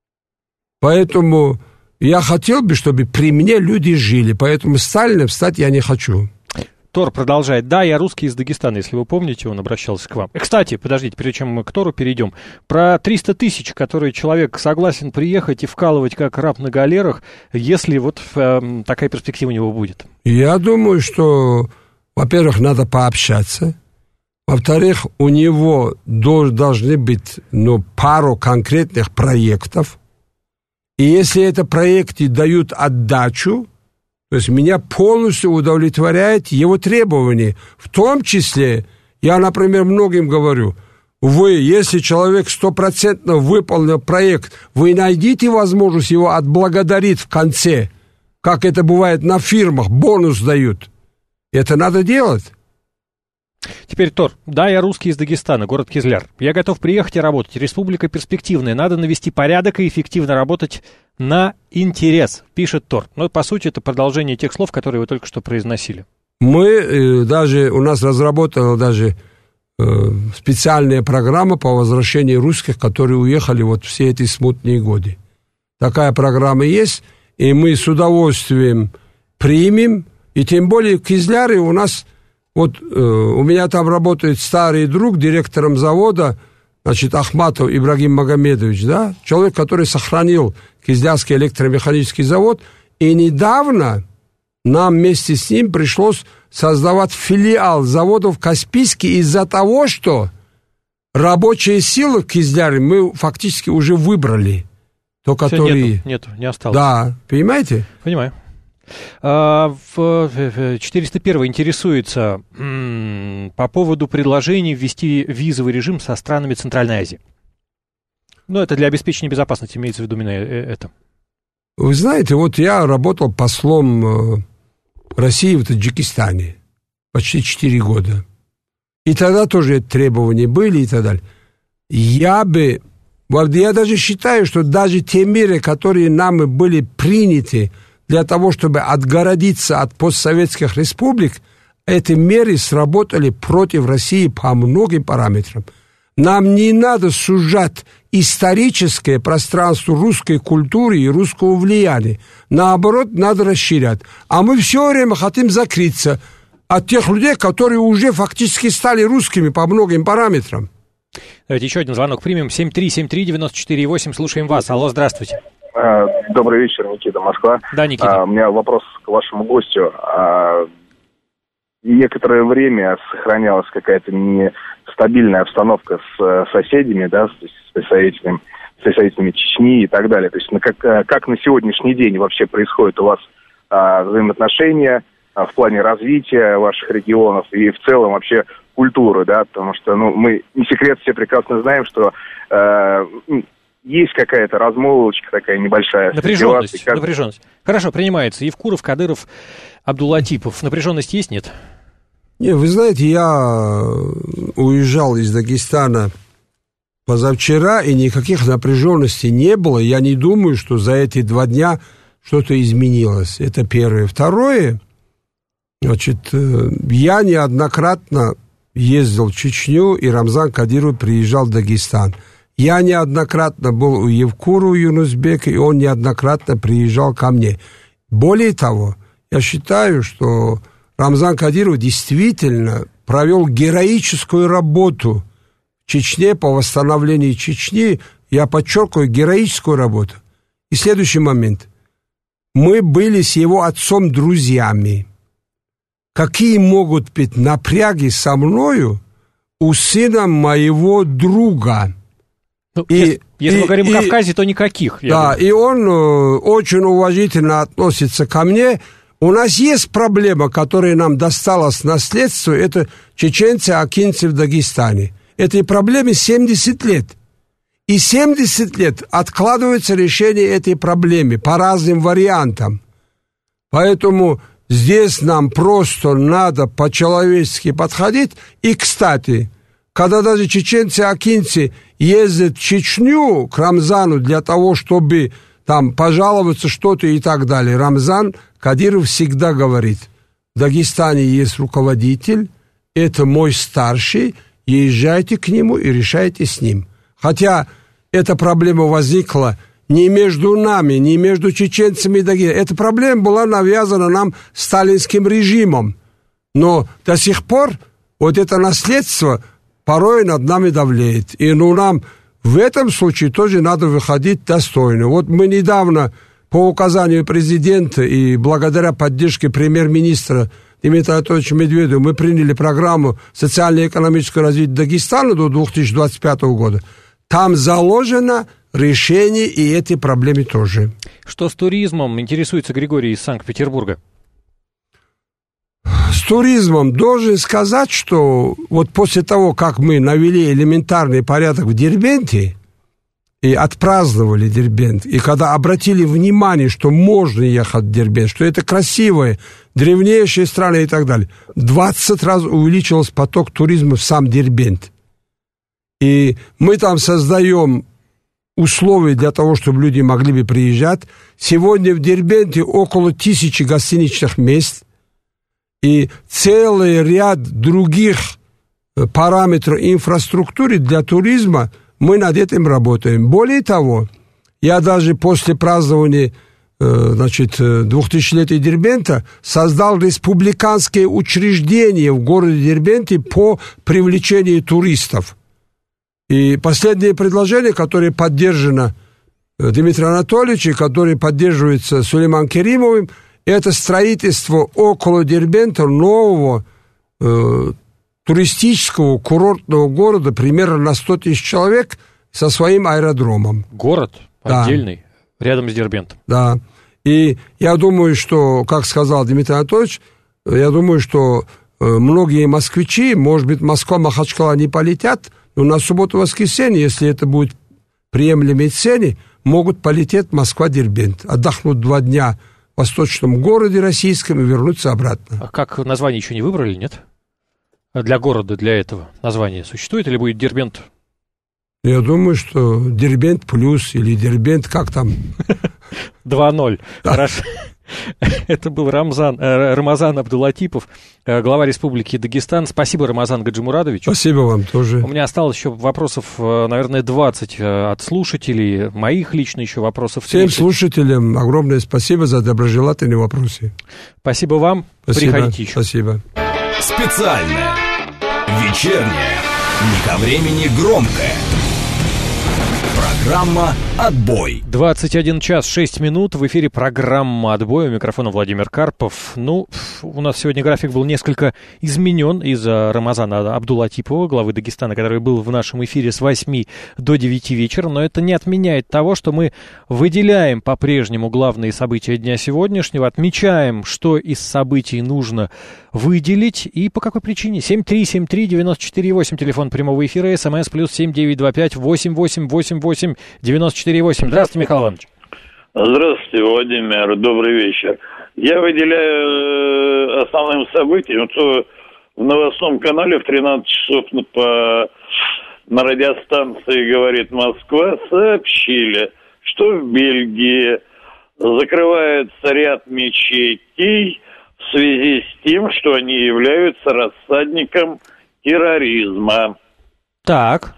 Поэтому я хотел бы, чтобы при мне люди жили. Поэтому Сталиным стать я не хочу. Тор продолжает. Да, я русский из Дагестана, если вы помните, он обращался к вам. Кстати, подождите, прежде чем мы к Тору перейдем, про триста тысяч, которые человек согласен приехать и вкалывать как раб на галерах, если вот э, такая перспектива у него будет. Я думаю, что, во-первых, надо пообщаться. Во-вторых, у него должны быть ну, пару конкретных проектов. И если эти проекты дают отдачу, то есть меня полностью удовлетворяет его требования. В том числе, я, например, многим говорю, вы, если человек стопроцентно выполнил проект, вы найдите возможность его отблагодарить в конце, как это бывает на фирмах, бонус дают. Это надо делать. Теперь Тор. Да, я русский из Дагестана, город Кизляр. Я готов приехать и работать. Республика перспективная. Надо навести порядок и эффективно работать на интерес, пишет Тор. Ну, по сути, это продолжение тех слов, которые вы только что произносили. Мы э, даже, у нас разработана даже э, специальная программа по возвращению русских, которые уехали вот все эти смутные годы. Такая программа есть, и мы с удовольствием примем. И тем более в Кизляре у нас... Вот э, у меня там работает старый друг, директором завода, значит, Ахматов Ибрагим Магомедович, да, человек, который сохранил Кизлярский электромеханический завод, и недавно нам вместе с ним пришлось создавать филиал завода в Каспийске из-за того, что рабочие силы в Кизляре мы фактически уже выбрали. То, которые... Нету, нету, не осталось. Да, понимаете? Понимаю. четыреста первый интересуется м- по поводу предложений ввести визовый режим со странами Центральной Азии. Ну, это для обеспечения безопасности, имеется в виду именно это. Вы знаете, вот я работал послом России в Таджикистане почти четыре года. И тогда тоже требования были и так далее. Я бы Я даже считаю, что даже те меры, которые нам были приняты для того, чтобы отгородиться от постсоветских республик, эти меры сработали против России по многим параметрам. Нам не надо сужать историческое пространство русской культуры и русского влияния. Наоборот, надо расширять. А мы все время хотим закрыться от тех людей, которые уже фактически стали русскими по многим параметрам. Давайте еще один звонок примем. семь три семь три девяносто четыре восемь. Слушаем вас. Алло, здравствуйте. Добрый вечер, Никита, Москва. Да, Никита. У меня вопрос к вашему гостю. Некоторое время сохранялась какая-то нестабильная обстановка с соседями, да, с представителями, с представителями Чечни и так далее. То есть как, как на сегодняшний день вообще происходят у вас а, взаимоотношения а, в плане развития ваших регионов и в целом вообще культуры, да, потому что, ну, мы, не секрет, все прекрасно знаем, что э, есть какая-то размолвочка такая небольшая. Напряженность, как... напряженность. Хорошо, принимается. Евкуров, Кадыров, Абдулатипов. Напряженность есть, нет? Не, вы знаете, я уезжал из Дагестана позавчера, и никаких напряженностей не было. Я не думаю, что за эти два дня что-то изменилось. Это первое. Второе, значит, я неоднократно ездил в Чечню, и Рамзан Кадыров приезжал в Дагестан. Я неоднократно был у Евкурова Юнусбека, и он неоднократно приезжал ко мне. Более того, я считаю, что Рамзан Кадыров действительно провел героическую работу в Чечне по восстановлению Чечни. Я подчеркиваю, героическую работу. И следующий момент. Мы были с его отцом друзьями. Какие могут быть напряги со мною у сына моего друга? Ну, и, если если и, мы говорим и, о Кавказе, то никаких. Да, и он э, очень уважительно относится ко мне. У нас есть проблема, которая нам досталась в наследство, это чеченцы-акинцы в Дагестане. Этой проблеме семьдесят лет. И семьдесят лет откладывается решение этой проблемы по разным вариантам. Поэтому здесь нам просто надо по-человечески подходить. И, кстати, когда даже чеченцы-акинцы ездят в Чечню к Рамзану для того, чтобы там пожаловаться что-то и так далее, Рамзан Кадыров всегда говорит: в Дагестане есть руководитель, это мой старший, езжайте к нему и решайте с ним. Хотя эта проблема возникла не между нами, не между чеченцами и Дагестаном. Эта проблема была навязана нам сталинским режимом. Но до сих пор вот это наследство порой над нами давлеет. И ну, нам в этом случае тоже надо выходить достойно. Вот мы недавно по указанию президента и благодаря поддержке премьер-министра Дмитрия Анатольевича Медведева мы приняли программу социально-экономического развития Дагестана до две тысячи двадцать пятого года. Там заложено решение и этой проблемы тоже. Что с туризмом? Интересуется Григорий из Санкт-Петербурга. С туризмом должен сказать, что вот после того, как мы навели элементарный порядок в Дербенте и отпраздновали Дербент, и когда обратили внимание, что можно ехать в Дербент, что это красивая, древнейшая страна и так далее, двадцать раз увеличился поток туризма в сам Дербент. И мы там создаем условия для того, чтобы люди могли бы приезжать. Сегодня в Дербенте около тысячи гостиничных мест и целый ряд других параметров инфраструктуры для туризма. Мы над этим работаем. Более того, я даже после празднования значит, двухтысячелетия Дербента создал республиканское учреждение в городе Дербенте по привлечению туристов. И последнее предложение, которое поддержано Дмитрием Анатольевичем, которое поддерживается Сулейманом Керимовым, это строительство около Дербента нового э, туристического курортного города примерно на сто тысяч человек со своим аэродромом. Город да. Отдельный, рядом с Дербентом. Да. И я думаю, что, как сказал Дмитрий Анатольевич, я думаю, что э, многие москвичи, может быть, Москва-Махачкала не полетят, но на субботу-воскресенье, если это будет приемлемые цены, могут полететь Москва-Дербент, отдохнуть два дня в восточном городе российском и вернуться обратно. А как название еще не выбрали, нет? Для города, для этого название существует или будет Дербент? Я думаю, что Дербент плюс или Дербент, как там? два ноль. Хорошо. Это был Рамзан, э, Рамазан Абдулатипов, э, глава Республики Дагестан. Спасибо, Рамазан Гаджимурадович. Спасибо вам тоже. У меня осталось еще вопросов, э, наверное, двадцать э, от слушателей, моих лично еще вопросов. Всем тридцать. Слушателям огромное спасибо за доброжелательные вопросы. Спасибо вам. Спасибо. Приходите еще. Спасибо. Специальное, вечернее, не ко времени громкое. Программа «Отбой». двадцать один час шесть минут. В эфире программа «Отбой». У микрофона Владимир Карпов. Ну, у нас сегодня график был несколько изменен из-за Рамазана Абдулатипова, главы Дагестана, который был в нашем эфире с восьми до девяти вечера. Но это не отменяет того, что мы выделяем по-прежнему главные события дня сегодняшнего, отмечаем, что из событий нужно выделить и по какой причине. семь три семь три девяносто четыре восемь, телефон прямого эфира, смс плюс семь девять два пять восемь восемь восемь восемь девяносто четыре восемь. Здравствуйте, Михаил Иванович. Здравствуйте, Владимир. Добрый вечер. Я выделяю основным событием, что в новостном канале в тринадцать часов по, на радиостанции «Говорит Москва» сообщили, что в Бельгии закрывается ряд мечетей в связи с тем, что они являются рассадником терроризма. Так.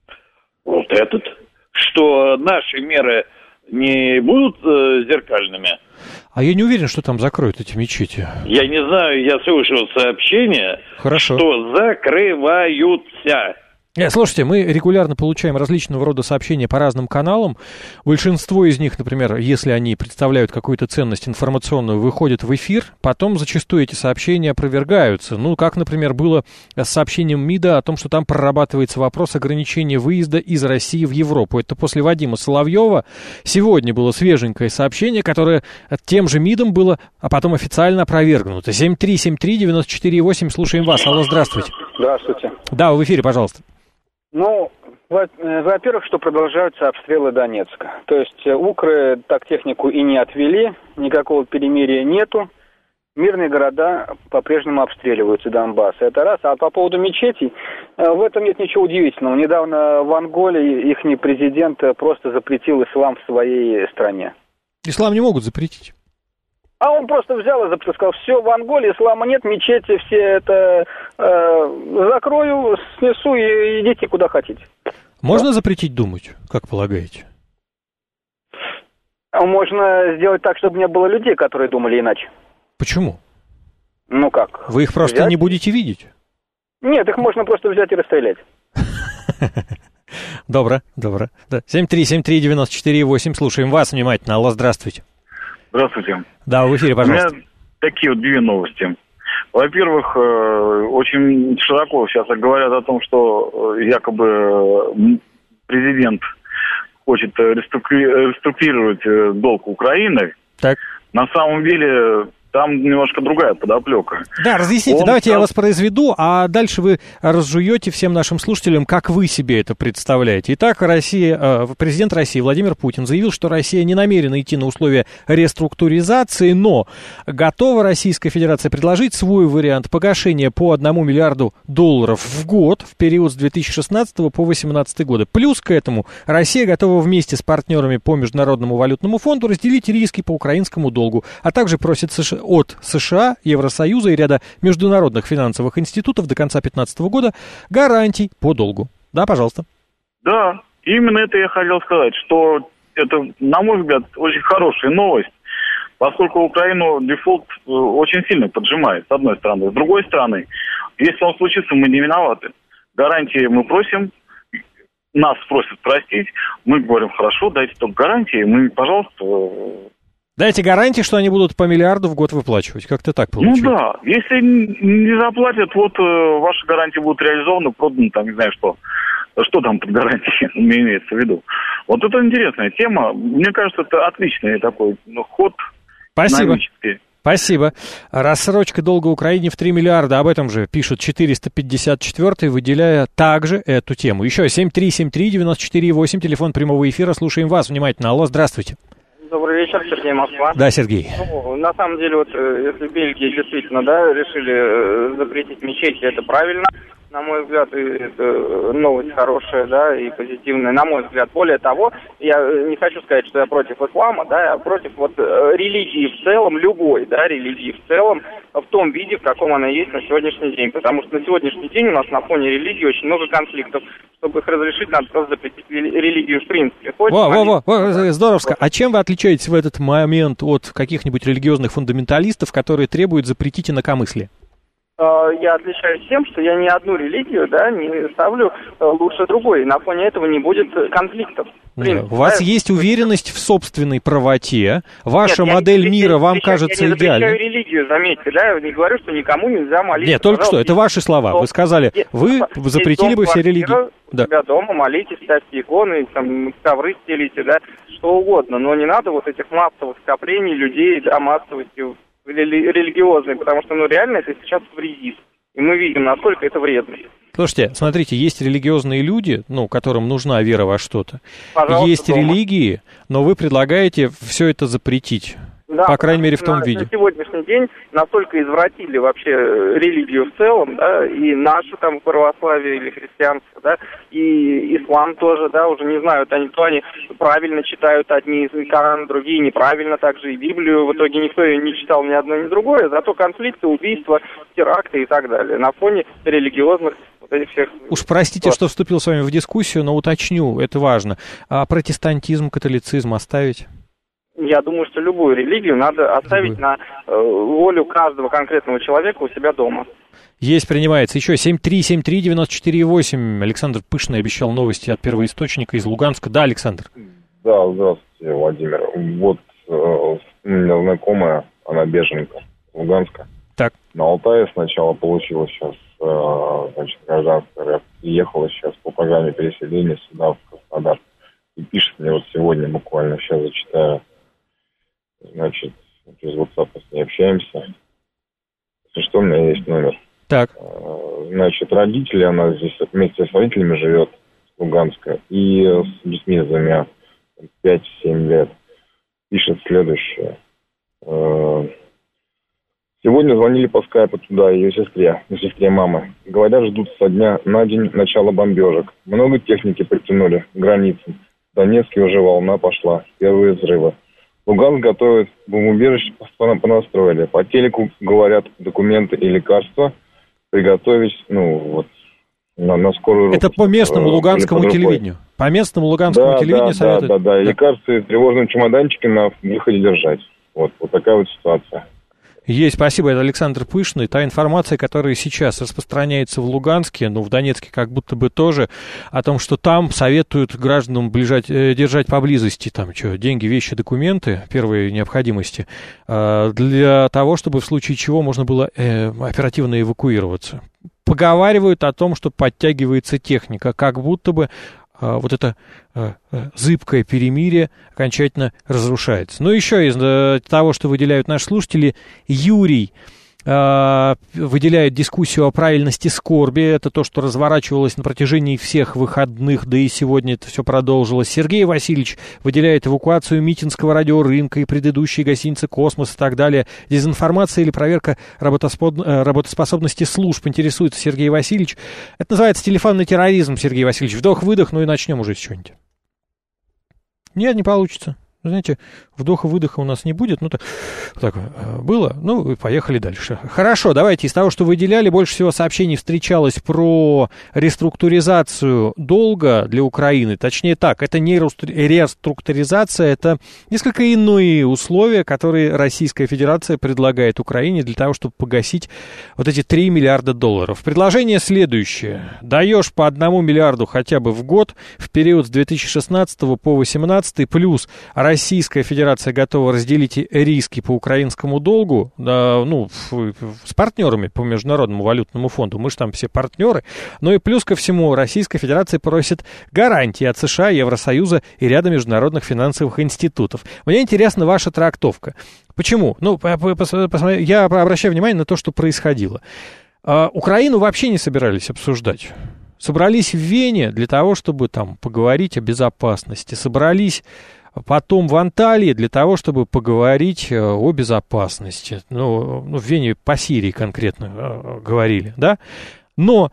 Вот этот. Что наши меры не будут э, зеркальными. А я не уверен, что там закроют эти мечети. Я не знаю, я слышал сообщение, Хорошо. что закрываются. Э, слушайте, мы регулярно получаем различного рода сообщения по разным каналам. Большинство из них, например, если они представляют какую-то ценность информационную, выходят в эфир. Потом зачастую эти сообщения опровергаются. Ну, как, например, было с сообщением МИДа о том, что там прорабатывается вопрос ограничения выезда из России в Европу. Это после Вадима Соловьева. Сегодня было свеженькое сообщение, которое тем же МИДом было, а потом официально опровергнуто. семь три семь три девяносто четыре восемь, слушаем вас. Алло, здравствуйте. Здравствуйте. Да, в эфире, пожалуйста. Ну, во-первых, что продолжаются обстрелы Донецка. То есть укры так технику и не отвели, никакого перемирия нету. Мирные города по-прежнему обстреливаются, Донбасс. Это раз. А по поводу мечетей, в этом нет ничего удивительного. Недавно в Анголе ихний президент просто запретил ислам в своей стране. Ислам не могут запретить. А он просто взял и запретил, сказал, все, в Анголе ислама нет, мечети все это э, закрою, снесу и идите куда хотите. Можно да. запретить думать, как полагаете? Можно сделать так, чтобы не было людей, которые думали иначе. Почему? Ну как? Вы их просто взять? не будете видеть? Нет, их можно просто взять и расстрелять. Добро, добро. семь три семь три девяносто четыре восемь, слушаем вас внимательно. Алло, здравствуйте. Здравствуйте. Да, в эфире, пожалуйста. У меня такие вот две новости. Во-первых, очень широко сейчас говорят о том, что якобы президент хочет реструктурировать долг Украины. Так. На самом деле там немножко другая подоплека. Да, разъясните, Он давайте там... я вас произведу, а дальше вы разжуете всем нашим слушателям, как вы себе это представляете. Итак, Россия, президент России Владимир Путин заявил, что Россия не намерена идти на условия реструктуризации, но готова Российская Федерация предложить свой вариант погашения по одному миллиарду долларов в год в период с две тысячи шестнадцатого по две тысячи восемнадцатый годы. Плюс к этому Россия готова вместе с партнерами по Международному валютному фонду разделить риски по украинскому долгу, а также просит США от США, Евросоюза и ряда международных финансовых институтов до конца две тысячи пятнадцатого года гарантий по долгу. Да, пожалуйста. Да, именно это я хотел сказать, что это, на мой взгляд, очень хорошая новость, поскольку Украину дефолт очень сильно поджимает, с одной стороны. С другой стороны, если он случится, мы не виноваты. Гарантии мы просим, нас просят простить, мы говорим, хорошо, дайте только гарантии, мы, пожалуйста... Дайте гарантии, что они будут по миллиарду в год выплачивать. Как-то так получается. Ну да. Если не заплатят, вот э, ваши гарантии будут реализованы, проданы, там, не знаю что. Что там под гарантией имеется в виду. Вот это интересная тема. Мне кажется, это отличный такой ну, ход. Спасибо. Спасибо. Рассрочка долга Украине в три миллиарда. Об этом же пишут четыреста пятьдесят четыре, выделяя также эту тему. Еще семь три семь три девяносто четыре восемь, телефон прямого эфира. Слушаем вас внимательно. Алло, здравствуйте. Добрый вечер, Сергей, Москва. Да, Сергей. Ну, на самом деле, вот, если в Бельгии действительно, да, решили запретить мечети, это правильно. На мой взгляд, это новость хорошая, да, и позитивная, на мой взгляд. Более того, я не хочу сказать, что я против ислама, да, я против вот религии в целом, любой, да, религии в целом, в том виде, в каком она есть на сегодняшний день. Потому что на сегодняшний день у нас на фоне религии очень много конфликтов. Чтобы их разрешить, надо просто запретить религию в принципе. Во, во, во, во, здоровско. А чем вы отличаетесь в этот момент от каких-нибудь религиозных фундаменталистов, которые требуют запретить инакомыслие? Я отличаюсь тем, что я ни одну религию, да, не ставлю лучше другой. На фоне этого не будет конфликтов. Нет, у вас есть уверенность в собственной правоте, ваша Нет, модель не, мира вам кажется идеальной. Я не запрещаю религию, заметьте, да, я не говорю, что никому нельзя молиться. Нет, только что, это ваши слова. Вы сказали, вы запретили бы все религии. У себя дома молитесь, ставьте иконы, там, ковры стелите, да, что угодно. Но не надо вот этих массовых скоплений людей, да, массовости религиозной, потому что, ну, реально это сейчас вредит. И мы видим, насколько это вредно. Слушайте, смотрите, есть религиозные люди, ну, которым нужна вера во что-то. Пожалуйста, есть дома. Религии, но вы предлагаете все это запретить. Да, по крайней мере, в том на, виде. На сегодняшний день настолько извратили вообще религию в целом, да, и нашу там православие или христианство, да, и ислам тоже, да, уже не знают, они то они правильно читают одни из Коран, другие неправильно, также и Библию, в итоге никто ее не читал ни одно, ни другое, зато конфликты, убийства, теракты и так далее на фоне религиозных вот этих всех... Уж простите, что вступил с вами в дискуссию, но уточню, это важно. А протестантизм, католицизм оставить? Я думаю, что любую религию надо оставить на э, волю каждого конкретного человека у себя дома. Есть, принимается. Еще семь три семь три девять четыре восемь. Александр Пышный обещал новости от первоисточника из Луганска. Да, Александр? Да, здравствуйте, Владимир. Вот э, у меня знакомая, она беженка из Луганска. Так. На Алтае сначала получила сейчас э, значит, гражданство РФ. И ехала сейчас по программе переселения сюда, в Краснодар. И пишет мне вот сегодня, буквально сейчас зачитаю. Значит, через WhatsApp с ней общаемся. Если что, у меня есть номер. Так. Значит, родители, она здесь вместе с родителями живет, с Луганска, и с детьми двумя, пять-семь лет. Пишет следующее. Сегодня звонили по скайпу туда ее сестре, ее сестре мамы. Говорят, ждут со дня на день начала бомбежек. Много техники притянули к границам. В Донецке уже волна пошла, первые взрывы. Луганск готовит бомбоубежище, понастроили. По телеку говорят документы и лекарства приготовить, ну, вот, на, на скорую руку. Это по местному луганскому телевидению? По местному луганскому да, телевидению да, советуют? Да, да, да, да. Лекарства в тревожном чемоданчике на выходе держать. Вот, вот такая вот ситуация. Есть, спасибо, это Александр Пышный. Та информация, которая сейчас распространяется в Луганске, ну, в Донецке как будто бы тоже, о том, что там советуют гражданам ближать, э, держать поблизости, там, что, деньги, вещи, документы первой необходимости, э, для того, чтобы в случае чего можно было э, оперативно эвакуироваться. Поговаривают о том, что подтягивается техника, как будто бы вот это э, зыбкое перемирие окончательно разрушается. Ну, еще из э, того, что выделяют наши слушатели, Юрий э, выделяет дискуссию о правильности скорби. Это то, что разворачивалось на протяжении всех выходных, да и сегодня это все продолжилось. Сергей Васильевич выделяет эвакуацию Митинского радиорынка и предыдущие гостиницы «Космос» и так далее. Дезинформация или проверка работоспод... работоспособности служб, интересуется Сергей Васильевич. Это называется телефонный терроризм, Сергей Васильевич. Вдох-выдох, ну и начнем уже с чего-нибудь. Нет, не получится. Знаете, вдоха-выдоха у нас не будет. Ну, так, так было. Ну, и поехали дальше. Хорошо, давайте из того, что выделяли, больше всего сообщений встречалось про реструктуризацию долга для Украины. Точнее так, это не реструктуризация, это несколько иные условия, которые Российская Федерация предлагает Украине для того, чтобы погасить вот эти три миллиарда долларов. Предложение следующее. Даешь по одному миллиарду хотя бы в год в период с две тысячи шестнадцатого по две тысячи восемнадцатый, плюс Российская Федерация готова разделить риски по украинскому долгу, да, ну, с партнерами по Международному валютному фонду. Мы же там все партнеры. Ну и плюс ко всему Российская Федерация просит гарантии от США, Евросоюза и ряда международных финансовых институтов. Мне интересна ваша трактовка. Почему? Ну, посмотри, я обращаю внимание на то, что происходило. Украину вообще не собирались обсуждать. Собрались в Вене для того, чтобы там поговорить о безопасности. Собрались потом в Анталии для того, чтобы поговорить о безопасности. Ну, ну в Вене по Сирии конкретно говорили, да? Но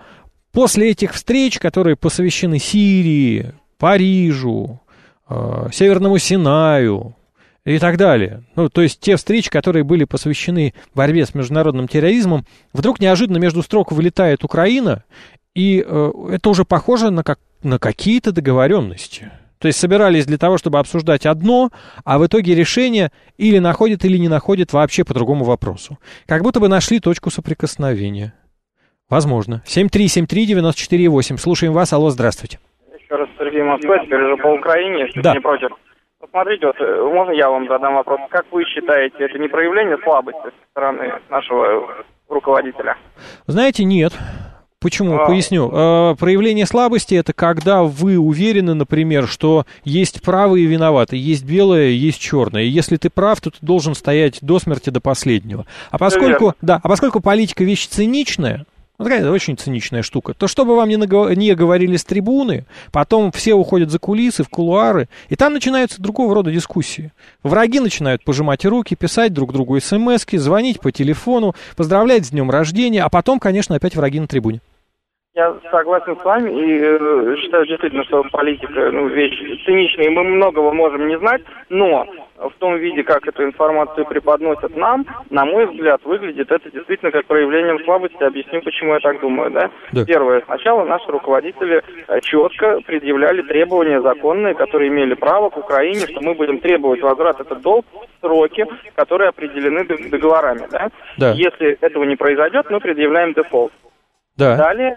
после этих встреч, которые посвящены Сирии, Парижу, э, Северному Синаю и так далее, ну, то есть те встречи, которые были посвящены борьбе с международным терроризмом, вдруг неожиданно между строк вылетает Украина, и э, это уже похоже на, как, на какие-то договоренности. То есть собирались для того, чтобы обсуждать одно, а в итоге решение или находят, или не находят вообще по другому вопросу. Как будто бы нашли точку соприкосновения. Возможно. семь три семь три девять четыре восемь. Слушаем вас. Алло, здравствуйте. Еще раз, Сергей Москва, теперь уже по Украине, если да. не против. Посмотрите, вот, можно я вам задам вопрос? Как вы считаете, это не проявление слабости со стороны нашего руководителя? Знаете, нет. Почему? А... Поясню. Э, проявление слабости — это когда вы уверены, например, что есть правые и виноватые, есть белое, есть черное. И если ты прав, то ты должен стоять до смерти, до последнего. А поскольку, да, а поскольку политика — вещь циничная, вот такая очень циничная штука, то что бы вам ни, наго... ни говорили с трибуны, потом все уходят за кулисы, в кулуары, и там начинаются другого рода дискуссии. Враги начинают пожимать руки, писать друг другу смски, звонить по телефону, поздравлять с днем рождения, а потом, конечно, опять враги на трибуне. Я согласен с вами и э, считаю действительно, что политика, ну, вещь циничная, и мы многого можем не знать, но в том виде, как эту информацию преподносят нам, на мой взгляд, выглядит это действительно как проявлением слабости. Объясню, почему я так думаю, да? да. Первое. Сначала наши руководители четко предъявляли требования законные, которые имели право к Украине, что мы будем требовать возврат этот долг в сроки, которые определены договорами, да? да. Если этого не произойдет, мы предъявляем дефолт. Да. Далее,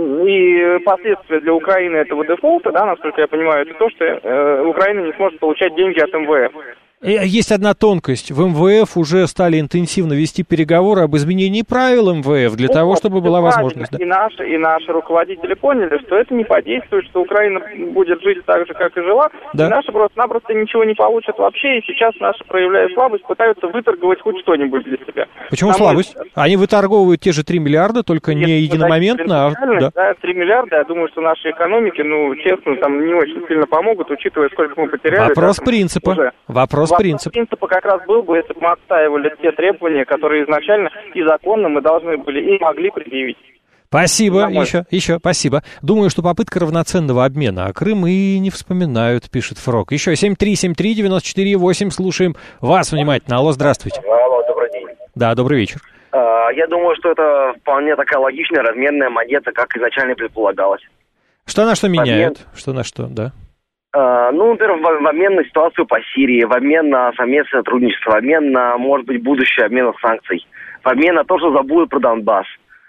и последствия для Украины этого дефолта, да, насколько я понимаю, это то, что э, Украина не сможет получать деньги от эм вэ эф. Есть одна тонкость. В эм вэ эф уже стали интенсивно вести переговоры об изменении правил эм вэ эф для ну, того, чтобы была возможность. Да. И, наши, и наши руководители поняли, что это не подействует, что Украина будет жить так же, как и жила, да. и наши просто-напросто ничего не получат вообще, и сейчас наши, проявляя слабость, пытаются выторговать хоть что-нибудь для себя. Почему На слабость? Мой... Они выторговывают те же три миллиарда, только Если не единомоментно. А... Да. да, три миллиарда, я думаю, что нашей экономике, ну, честно, там не очень сильно помогут, учитывая, сколько мы потеряли. Вопрос принципа. Уже. Вопрос принципа. Принципа как раз был бы, если бы мы отстаивали те требования, которые изначально и законно мы должны были и могли предъявить. Спасибо, еще, еще, спасибо. Думаю, что попытка равноценного обмена, а Крым и не вспоминают, пишет Фрок. Еще семь три семь три девять четыре восемь, слушаем вас внимательно. Алло, здравствуйте. Алло, добрый день. Да, добрый вечер. А, я думаю, что это вполне такая логичная разменная монета, как изначально предполагалось. Что на что меняет? Обмен... Что на что, да? Uh, ну, например, в, в обмен на ситуацию по Сирии, в обмен на совместное сотрудничество, в обмен на, может быть, будущее обмена санкций, в обмен на то, что забудут про Донбасс.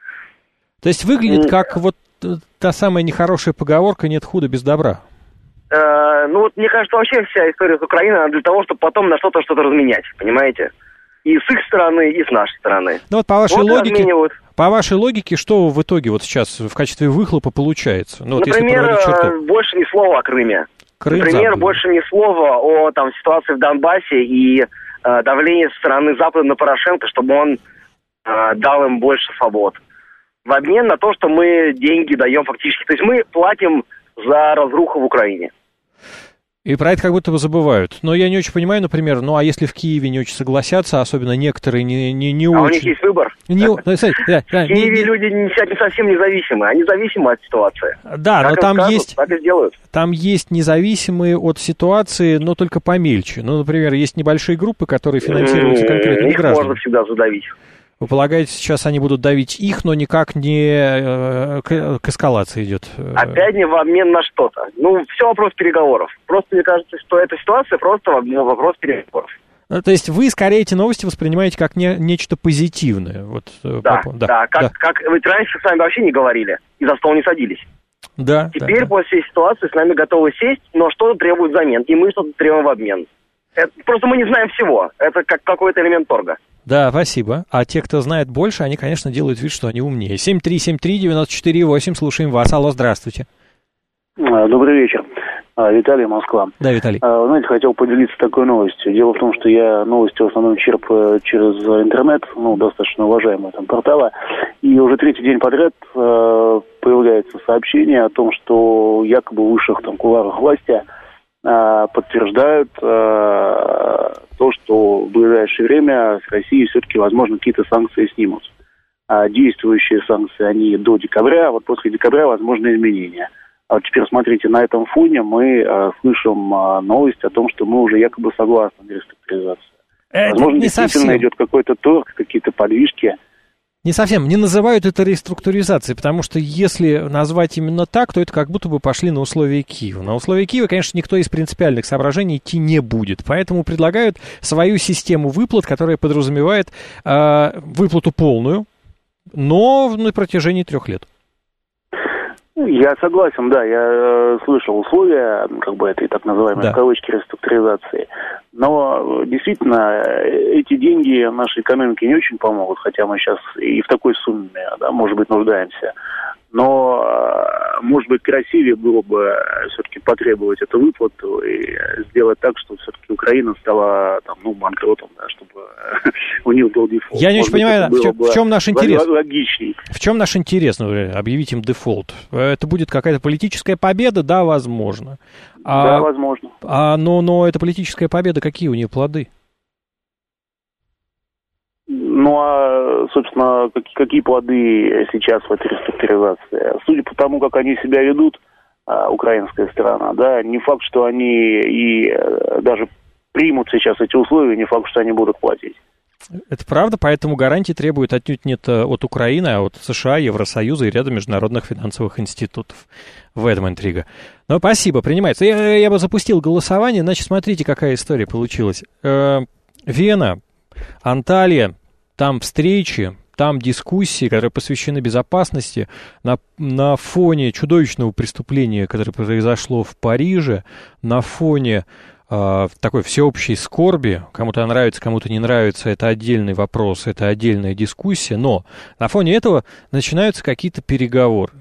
То есть выглядит mm. как вот та самая нехорошая поговорка «нет худа без добра». Uh, ну, вот мне кажется, вообще вся история с Украиной для того, чтобы потом на что-то что-то разменять, понимаете? И с их стороны, и с нашей стороны. Ну, вот по вашей вот логике... По вашей логике, что в итоге вот сейчас в качестве выхлопа получается? Ну, вот Например, если больше ни слова о Крыме. Крым Например, забыл. больше ни слова о там, ситуации в Донбассе и э, давлении со стороны Запада на Порошенко, чтобы он э, дал им больше свобод. В обмен на то, что мы деньги даем фактически. То есть мы платим за разруху в Украине. И про это как будто бы забывают. Но я не очень понимаю, например, ну а если в Киеве не очень согласятся, особенно некоторые не, не, не а очень... А у них есть выбор? Не, ну, кстати, да, да, в Киеве не, люди не, не совсем независимые, они зависимы от ситуации. Да, как но там скажут, есть... Так и сделают. Там есть независимые от ситуации, но только помельче. Ну, например, есть небольшие группы, которые финансируются конкретными их гражданами. Их можно всегда задавить. Вы полагаете, сейчас они будут давить их, но никак не э, к, к эскалации идет? Опять не в обмен на что-то. Ну, все вопрос переговоров. Просто мне кажется, что эта ситуация просто вопрос переговоров. То есть вы скорее эти новости воспринимаете как не, нечто позитивное? Вот, да, по, да, да, как, да. Как вы раньше с нами вообще не говорили и за стол не садились. Да. Теперь да, после ситуации с нами готовы сесть, но что-то требует взамен, и мы что-то требуем в обмен. Это, просто мы не знаем всего. Это как какой-то элемент торга. Да, спасибо. А те, кто знает больше, они, конечно, делают вид, что они умнее. семь три семь три девять четыре восемь, слушаем вас. Алло, здравствуйте. Добрый вечер. Виталий, Москва. Да, Виталий. Знаете, хотел поделиться такой новостью. Дело в том, что я новости в основном черпаю через интернет, ну, достаточно уважаемые там порталы. И уже третий день подряд э, появляется сообщение о том, что якобы в высших там кулуарах власти э, подтверждают э, то, что в ближайшее время с Россией все-таки, возможно, какие-то санкции снимут. а, действующие санкции, они до декабря, а вот после декабря возможны изменения. А вот теперь смотрите, на этом фоне мы а, слышим а, новость о том, что мы уже якобы согласны на реструктуризацию. Это возможно, не действительно совсем. идет какой-то торг, какие-то подвижки. Не совсем. Не называют это реструктуризацией, потому что если назвать именно так, то это как будто бы пошли на условия Киева. На условия Киева, конечно, никто из принципиальных соображений идти не будет. Поэтому предлагают свою систему выплат, которая подразумевает э, выплату полную, но на протяжении трех лет. Я согласен, да, я э, слышал условия, как бы этой так называемой Да. в кавычки реструктуризации. Но э, действительно, э, эти деньги нашей экономике не очень помогут, хотя мы сейчас и в такой сумме, да, может быть, нуждаемся. Но, э, может быть, красивее было бы все-таки потребовать эту выплату и сделать так, чтобы все-таки Украина стала там, ну, банкротом, да, чтобы у них был дефолт. Я не очень понимаю, в чем, в чем наш интерес? Логичней. В чем наш интерес, например, объявить им дефолт? Это будет какая-то политическая победа? Да, возможно. А, Да, возможно. А, но, но эта политическая победа, какие у нее плоды? Ну, а, собственно, какие, какие плоды сейчас в этой реструктуризации? Судя по тому, как они себя ведут, а, украинская сторона, да, не факт, что они и а, даже примут сейчас эти условия, не факт, что они будут платить. Это правда, поэтому гарантии требуют отнюдь не от Украины, а от США, Евросоюза и ряда международных финансовых институтов. В этом интрига. Но спасибо, принимается. Я, я бы запустил голосование, значит, смотрите, какая история получилась. Э, Вена, Анталия, там встречи, там дискуссии, которые посвящены безопасности на, на фоне чудовищного преступления, которое произошло в Париже, на фоне э, такой всеобщей скорби. Кому-то нравится, кому-то не нравится, это отдельный вопрос, это отдельная дискуссия, но на фоне этого начинаются какие-то переговоры.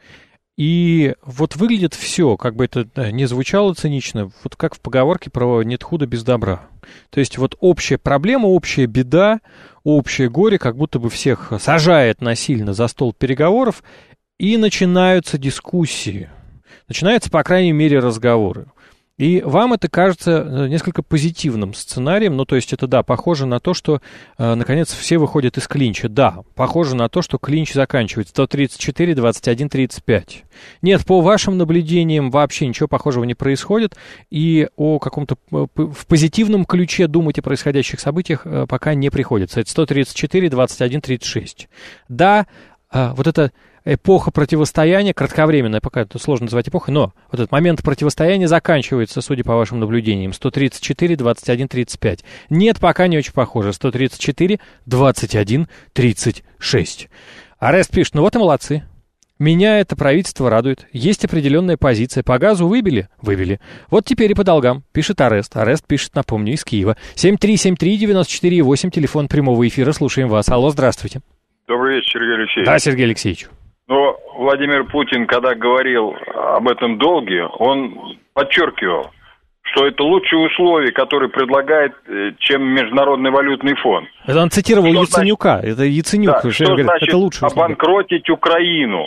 И вот выглядит все, как бы это не звучало цинично, вот как в поговорке про «нет худа без добра». То есть вот общая проблема, общая беда, общее горе как будто бы всех сажает насильно за стол переговоров, и начинаются дискуссии. Начинаются, по крайней мере, разговоры. И вам это кажется несколько позитивным сценарием, ну, то есть это, да, похоже на то, что, э, наконец, все выходят из клинча. Да, похоже на то, что клинч заканчивается. сто тридцать четыре, двадцать один, тридцать пять. Нет, по вашим наблюдениям вообще ничего похожего не происходит, и о каком-то в позитивном ключе думать о происходящих событиях э, пока не приходится. Это сто тридцать четыре, двадцать один, тридцать шесть. Да, э, вот это... эпоха противостояния, кратковременная, пока это сложно называть эпохой, но вот этот момент противостояния заканчивается, судя по вашим наблюдениям, сто тридцать четыре, двадцать один, тридцать пять. Нет, пока не очень похоже. сто тридцать четыре, двадцать один, тридцать шесть. Арест пишет, ну вот и молодцы. Меня это правительство радует. Есть определенная позиция. По газу выбили? Выбили. Вот теперь и по долгам. Пишет Арест. Арест пишет, напомню, из Киева. семь три семь три девять четыре восемь, телефон прямого эфира. Слушаем вас. Алло, здравствуйте. Добрый вечер, Сергей Алексеевич. Да, Сергей Алексеевич. Но Владимир Путин, когда говорил об этом долге, он подчеркивал, что это лучшие условия, которые предлагает, чем Международный валютный фонд. Это он цитировал что Яценюка. Значит, это Яценюк. да, что говорит, значит это лучшие условия. обанкротить Украину?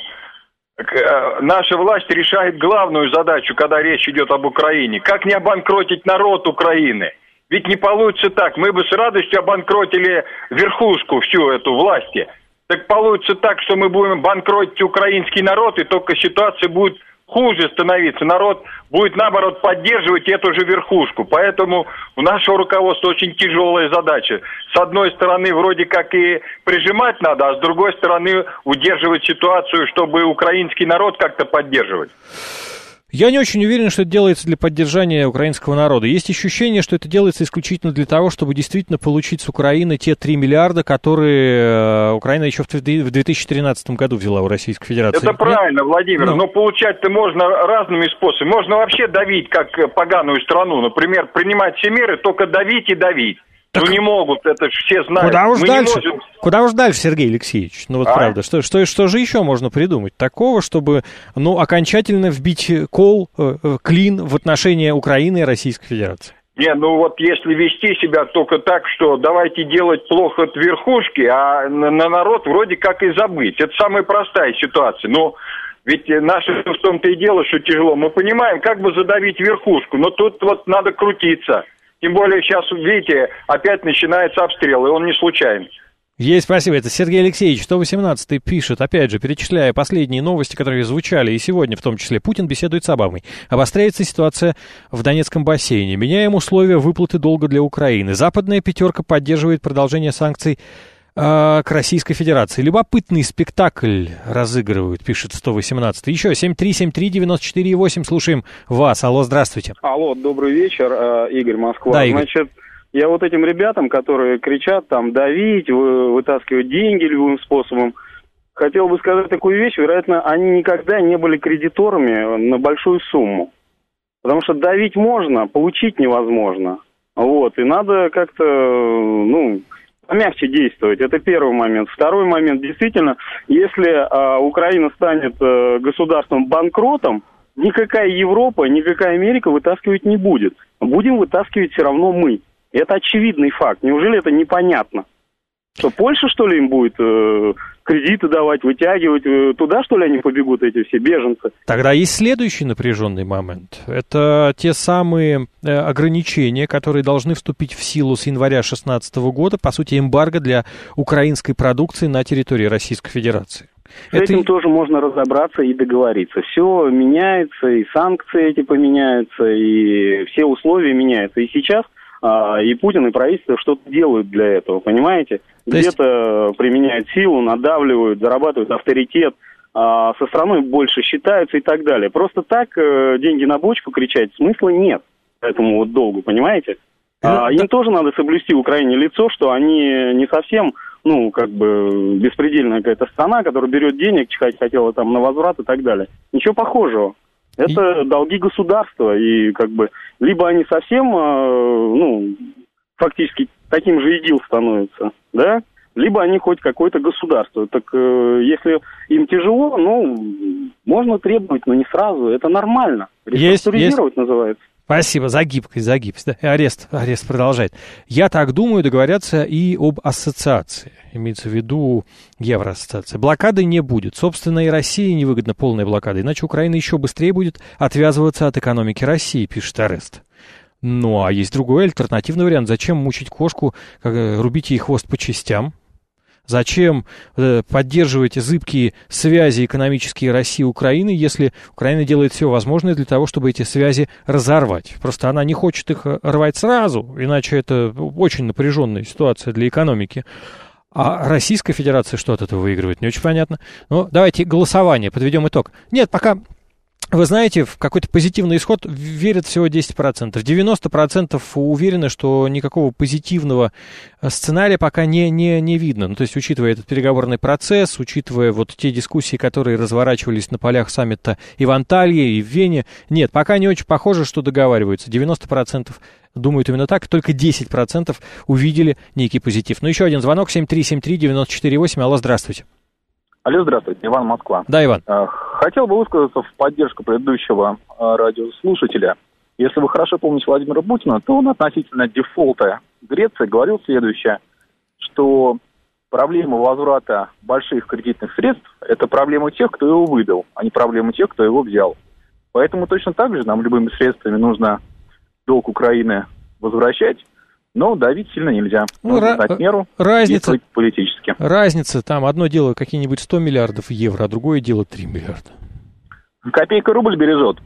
Наша власть решает главную задачу, когда речь идет об Украине. Как не обанкротить народ Украины? Ведь не получится так. Мы бы с радостью обанкротили верхушку, всю эту власти. Так получится так, что мы будем банкротить украинский народ, и только ситуация будет хуже становиться. Народ будет, наоборот, поддерживать эту же верхушку. Поэтому у нашего руководства очень тяжелая задача. С одной стороны, вроде как и прижимать надо, а с другой стороны, удерживать ситуацию, чтобы украинский народ как-то поддерживать. Я не очень уверен, что это делается для поддержания украинского народа. Есть ощущение, что это делается исключительно для того, чтобы действительно получить с Украины те три миллиарда, которые Украина еще в две тысячи тринадцатом году взяла у Российской Федерации. Это правильно, Владимир, но, но получать-то можно разными способами. Можно вообще давить, как поганую страну. Например, принимать все меры, только давить и давить. Так ну не могут, это же все знают. Куда уж Мы дальше, можем... куда уж дальше, Сергей Алексеевич? Ну вот а? правда, что, что, что же еще можно придумать такого, чтобы ну, окончательно вбить кол, э, клин в отношении Украины и Российской Федерации? Не, ну вот если вести себя только так, что давайте делать плохо от верхушки, а на, на народ вроде как и забыть. Это самая простая ситуация. Но ведь наше в том-то и дело, что тяжело. Мы понимаем, как бы задавить верхушку, но тут вот надо крутиться. Тем более сейчас, видите, опять начинается обстрел, и он не случайный. Есть, спасибо. Это Сергей Алексеевич, сто восемнадцатый, пишет, опять же, перечисляя последние новости, которые звучали и сегодня в том числе. Путин беседует с Обамой. Обостряется ситуация в Донецком бассейне. Меняем условия выплаты долга для Украины. Западная пятерка поддерживает продолжение санкций к Российской Федерации. Любопытный спектакль разыгрывают, пишет сто восемнадцатый. Еще семь три семь три девять четыре восемь. Слушаем вас. Алло, здравствуйте. Алло, добрый вечер, Игорь, Москва. Да, Игорь. Значит, я вот этим ребятам, которые кричат там давить, вытаскивать деньги любым способом, хотел бы сказать такую вещь. Вероятно, они никогда не были кредиторами на большую сумму. Потому что давить можно, получить невозможно. Вот, и надо как-то, ну... помягче действовать. Это первый момент. Второй момент. Действительно, если э, Украина станет э, государством-банкротом, никакая Европа, никакая Америка вытаскивать не будет. Будем вытаскивать все равно мы. Это очевидный факт. Неужели это непонятно? Что, Польша, что ли, им будет э, кредиты давать, вытягивать? Э, туда, что ли, они побегут, эти все беженцы? Тогда есть следующий напряженный момент. Это те самые э, ограничения, которые должны вступить в силу с января две тысячи шестнадцатого года, по сути, эмбарго для украинской продукции на территории Российской Федерации. С Это... этим тоже можно разобраться и договориться. Все меняется, и санкции эти поменяются, и все условия меняются. И сейчас а, и Путин, и правительство что-то делают для этого, понимаете? То есть... Где-то применяют силу, надавливают, зарабатывают авторитет, а со страной больше считаются и так далее. Просто так э, деньги на бочку кричать смысла нет этому вот долгу, понимаете? А, им тоже надо соблюсти Украине лицо, что они не совсем, ну, как бы, беспредельная какая-то страна, которая берет денег, чихать хотела там на возврат и так далее. Ничего похожего. Это и... долги государства, и как бы, либо они совсем, э, ну, фактически таким же ИГИЛ становятся, да, либо они хоть какое-то государство. Так э, если им тяжело, ну, можно требовать, но не сразу, это нормально. Реструктуризировать есть, есть. называется. Спасибо за гибкость, за гибкость. Да? Арест, арест продолжает. Я так думаю, договорятся и об ассоциации. Имеется в виду Евроассоциация. Блокады не будет. Собственно, и России невыгодна полная блокада. Иначе Украина еще быстрее будет отвязываться от экономики России, пишет Арест. Ну, а есть другой альтернативный вариант. Зачем мучить кошку, как, рубить ей хвост по частям? Зачем э, поддерживать зыбкие связи экономические России и Украины, если Украина делает все возможное для того, чтобы эти связи разорвать? Просто она не хочет их рвать сразу, иначе это очень напряженная ситуация для экономики. А Российская Федерация что от этого выигрывает, не очень понятно. Ну, давайте голосование, подведем итог. Нет, пока... Вы знаете, в какой-то позитивный исход верят всего десять процентов. девяносто процентов уверены, что никакого позитивного сценария пока не, не, не видно. Ну, то есть, учитывая этот переговорный процесс, учитывая вот те дискуссии, которые разворачивались на полях саммита и в Анталье, и в Вене, нет, пока не очень похоже, что договариваются. девяносто процентов думают именно так, только десять процентов увидели некий позитив. Ну, еще один звонок, семь три семь три девять четыре восемь. Алло, здравствуйте. Алло, здравствуйте, Иван, Москва. Да, Иван. Хотел бы высказаться в поддержку предыдущего радиослушателя. Если вы хорошо помните Владимира Путина, то он относительно дефолта Греции говорил следующее, что проблема возврата больших кредитных средств – это проблема тех, кто его выдал, а не проблема тех, кто его взял. Поэтому точно так же нам любыми средствами нужно долг Украины возвращать, но давить сильно нельзя. Нужно ну, знать меру, разница, действовать политически. Разница, там одно дело какие-нибудь сто миллиардов евро, а другое дело три миллиарда. Копейка рубль бережет.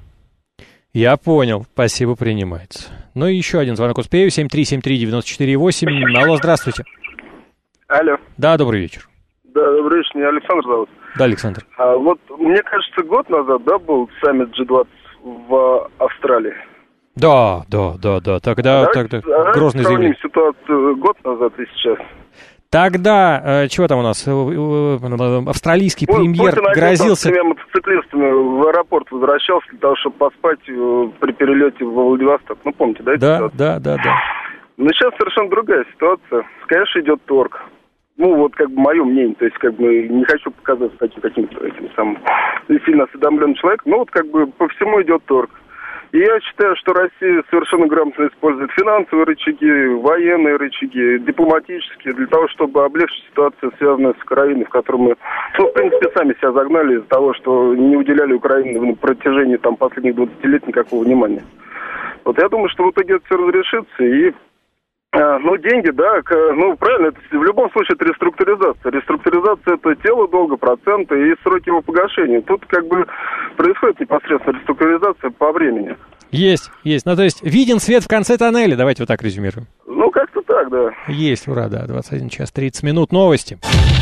Я понял, спасибо, принимается. Ну и еще один звонок успею, семь три семь три девять четыре восемь. Алло, здравствуйте. Алло. Да, добрый вечер. Да, добрый вечер, меня Александр зовут. Да, Александр. А, вот, мне кажется, год назад, да, был саммит джи двадцать в Австралии. Да, да, да, да. Тогда, а тогда а грозный заявление. Ситуацию год назад и сейчас. Тогда, э, чего там у нас, э, э, австралийский Пу- премьер Путин грозился... Путин с тремя мотоциклистами в аэропорт возвращался для того, чтобы поспать э, при перелете в Владивосток. Ну, помните, да? Да, да, да, да. Но сейчас совершенно другая ситуация. Конечно, идет торг. Ну, вот как бы мое мнение, то есть как бы не хочу показаться таким каким-то этим самым сильно осведомленным человеком, но вот как бы по всему идет торг. И я считаю, что Россия совершенно грамотно использует финансовые рычаги, военные рычаги, дипломатические, для того, чтобы облегчить ситуацию, связанную с Украиной, в которой мы, ну, в принципе, сами себя загнали из-за того, что не уделяли Украине на протяжении там последних двадцати лет никакого внимания. Вот я думаю, что в итоге это все разрешится, и А, ну, деньги, да, к, ну, правильно, это в любом случае это реструктуризация. Реструктуризация – это тело долга, проценты и сроки его погашения. Тут как бы происходит непосредственно реструктуризация по времени. Есть, есть. Ну, то есть, виден свет в конце тоннеля, давайте вот так резюмируем. Ну, как-то так, да. Есть, ура, да, двадцать один час тридцать минут, новости.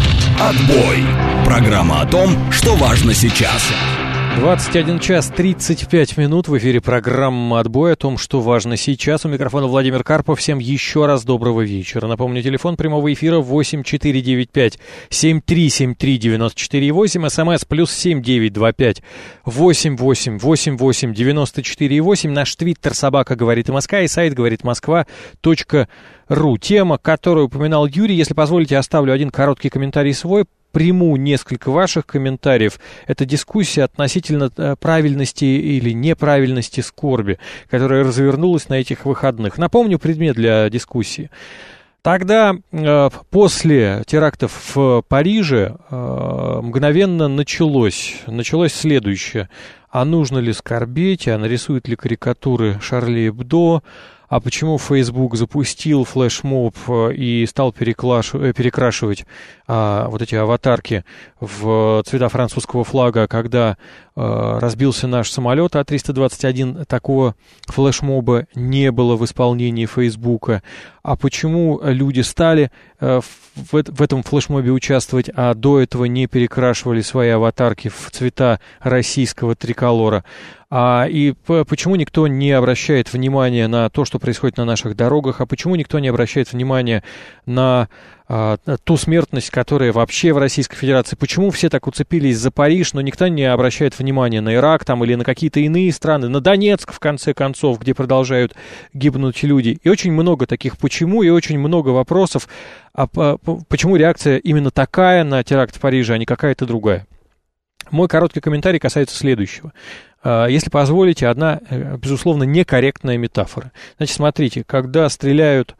Отбой. Программа о том, что важно сейчас. двадцать один час тридцать пять минут, в эфире программа «Отбой» о том, что важно сейчас. У микрофона Владимир Карпов. Всем еще раз доброго вечера. Напомню, телефон прямого эфира восемь четыре девять пять семь три семь три девять четыре восемь, смс плюс семь девять два пять восемь восемь восемь восемь девяносто четыре восемь, наш твиттер собака говорит МСК и сайт говорит москва точка ру. Тема, которую упоминал Юрий, если позволите, оставлю один короткий комментарий свой. Приму несколько ваших комментариев. Это дискуссия относительно правильности или неправильности скорби, которая развернулась на этих выходных. Напомню предмет для дискуссии. Тогда, э, после терактов в Париже, э, мгновенно началось, началось следующее. А нужно ли скорбеть, а нарисуют ли карикатуры Шарли Эбдо, а почему Facebook запустил флешмоб и стал перекрашивать а, вот эти аватарки в цвета французского флага, когда а, разбился наш самолет А триста двадцать один, такого флешмоба не было в исполнении Фейсбука. А почему люди стали а, в, в этом флешмобе участвовать, а до этого не перекрашивали свои аватарки в цвета российского триколора? А, и п- почему никто не обращает внимания на то, что происходит на наших дорогах, а почему никто не обращает внимания на а, ту смертность, которая вообще в Российской Федерации? Почему все так уцепились за Париж, но никто не обращает внимания на Ирак там, или на какие-то иные страны, на Донецк, в конце концов, где продолжают гибнуть люди? И очень много таких «почему», и очень много вопросов, а, а, почему реакция именно такая на теракт в Париже, а не какая-то другая. Мой короткий комментарий касается следующего. Если позволите, одна, безусловно, некорректная метафора. Значит, смотрите, когда стреляют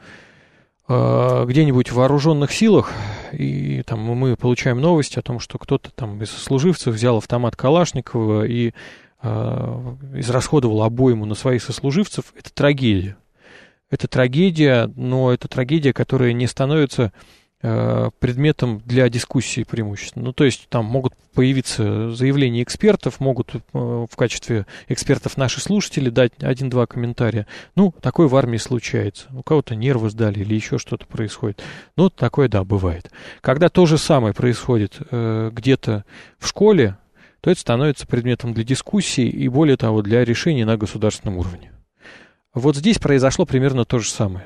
э, где-нибудь в вооруженных силах, и там мы получаем новости о том, что кто-то там из сослуживцев взял автомат Калашникова и э, израсходовал обойму на своих сослуживцев, это трагедия. Это трагедия, но это трагедия, которая не становится предметом для дискуссии преимущественно. Ну, то есть там могут появиться заявления экспертов, могут в качестве экспертов наши слушатели дать один-два комментария. Ну, такое в армии случается. У кого-то нервы сдали или еще что-то происходит. Ну, такое, да, бывает. Когда то же самое происходит э, где-то в школе, то это становится предметом для дискуссии и, более того, для решений на государственном уровне. Вот здесь произошло примерно то же самое.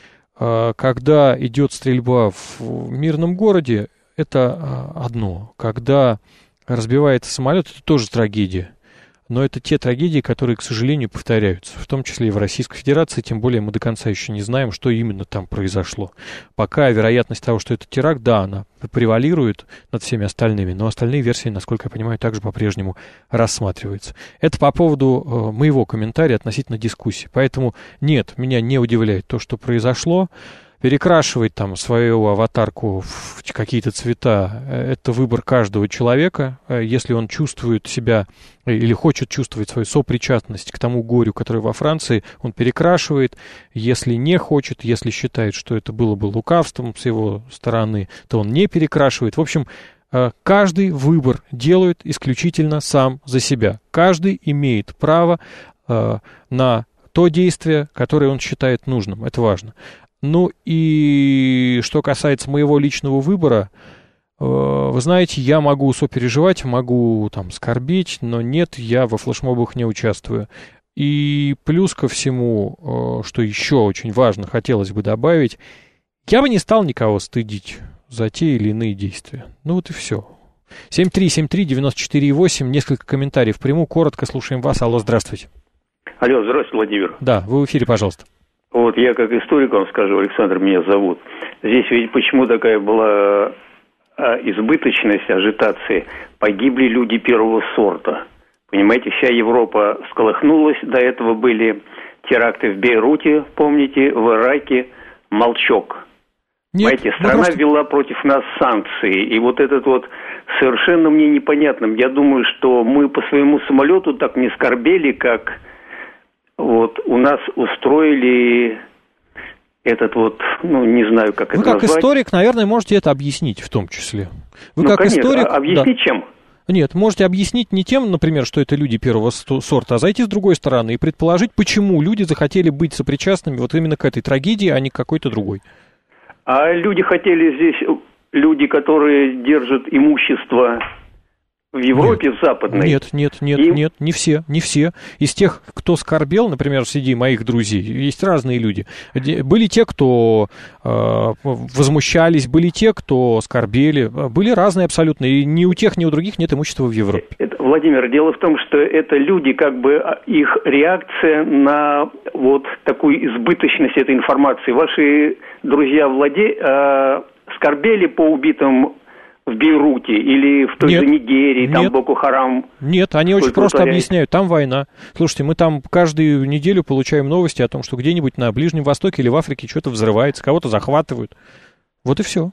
Когда идет стрельба в мирном городе, это одно. Когда разбивается самолет, это тоже трагедия. Но это те трагедии, которые, к сожалению, повторяются, в том числе и в Российской Федерации, тем более мы до конца еще не знаем, что именно там произошло. Пока вероятность того, что это теракт, да, она превалирует над всеми остальными, но остальные версии, насколько я понимаю, также по-прежнему рассматриваются. Это по поводу э, моего комментария относительно дискуссии. Поэтому нет, меня не удивляет то, что произошло. Перекрашивать там свою аватарку в какие-то цвета – это выбор каждого человека. Если он чувствует себя или хочет чувствовать свою сопричастность к тому горю, которое во Франции, он перекрашивает. Если не хочет, если считает, что это было бы лукавством с его стороны, то он не перекрашивает. В общем, каждый выбор делает исключительно сам за себя. Каждый имеет право на то действие, которое он считает нужным. Это важно. Ну и что касается моего личного выбора, э, вы знаете, я могу сопереживать, могу там скорбеть, но нет, я во флешмобах не участвую. И плюс ко всему, э, что еще очень важно, хотелось бы добавить, я бы не стал никого стыдить за те или иные действия. Ну вот и все. семь три семь три девять четыре восемь, несколько комментариев приму, коротко слушаем вас. Алло, здравствуйте. Алло, здравствуйте, Владимир. Да, вы в эфире, пожалуйста. Вот я как историк вам скажу, Александр меня зовут. Здесь ведь почему такая была избыточность ажитации? Погибли люди первого сорта. Понимаете, вся Европа всколыхнулась. До этого были теракты в Бейруте, помните, в Ираке. Молчок. Нет, понимаете, страна просто... ввела против нас санкции. И вот этот вот совершенно мне непонятным. Я думаю, что мы по своему самолету так не скорбели, как... Вот у нас устроили этот вот, ну, не знаю, как Вы это как назвать. историк, наверное, можете это объяснить в том числе. Вы Ну, как конечно, историк... а объяснить да. чем? Нет, можете объяснить не тем, например, что это люди первого сорта, а зайти с другой стороны и предположить, почему люди захотели быть сопричастными вот именно к этой трагедии, а не к какой-то другой. А люди хотели здесь, люди, которые держат имущество в Европе, нет, в западной. Нет, нет, нет, Им... нет, не все, не все. Из тех, кто скорбел, например, среди моих друзей, есть разные люди. Были те, кто э, возмущались, были те, кто скорбели, были разные абсолютно. И ни у тех, ни у других нет имущества в Европе. Это, Владимир, дело в том, что это люди, как бы их реакция на вот такую избыточность этой информации. Ваши друзья владе... э, скорбели по убитым в Бейруте или в той нет, же Нигерии, там нет, Боко-Харам? Нет, они очень просто утворяет. объясняют, там война. Слушайте, мы там каждую неделю получаем новости о том, что где-нибудь на Ближнем Востоке или в Африке что-то взрывается, кого-то захватывают. Вот и все.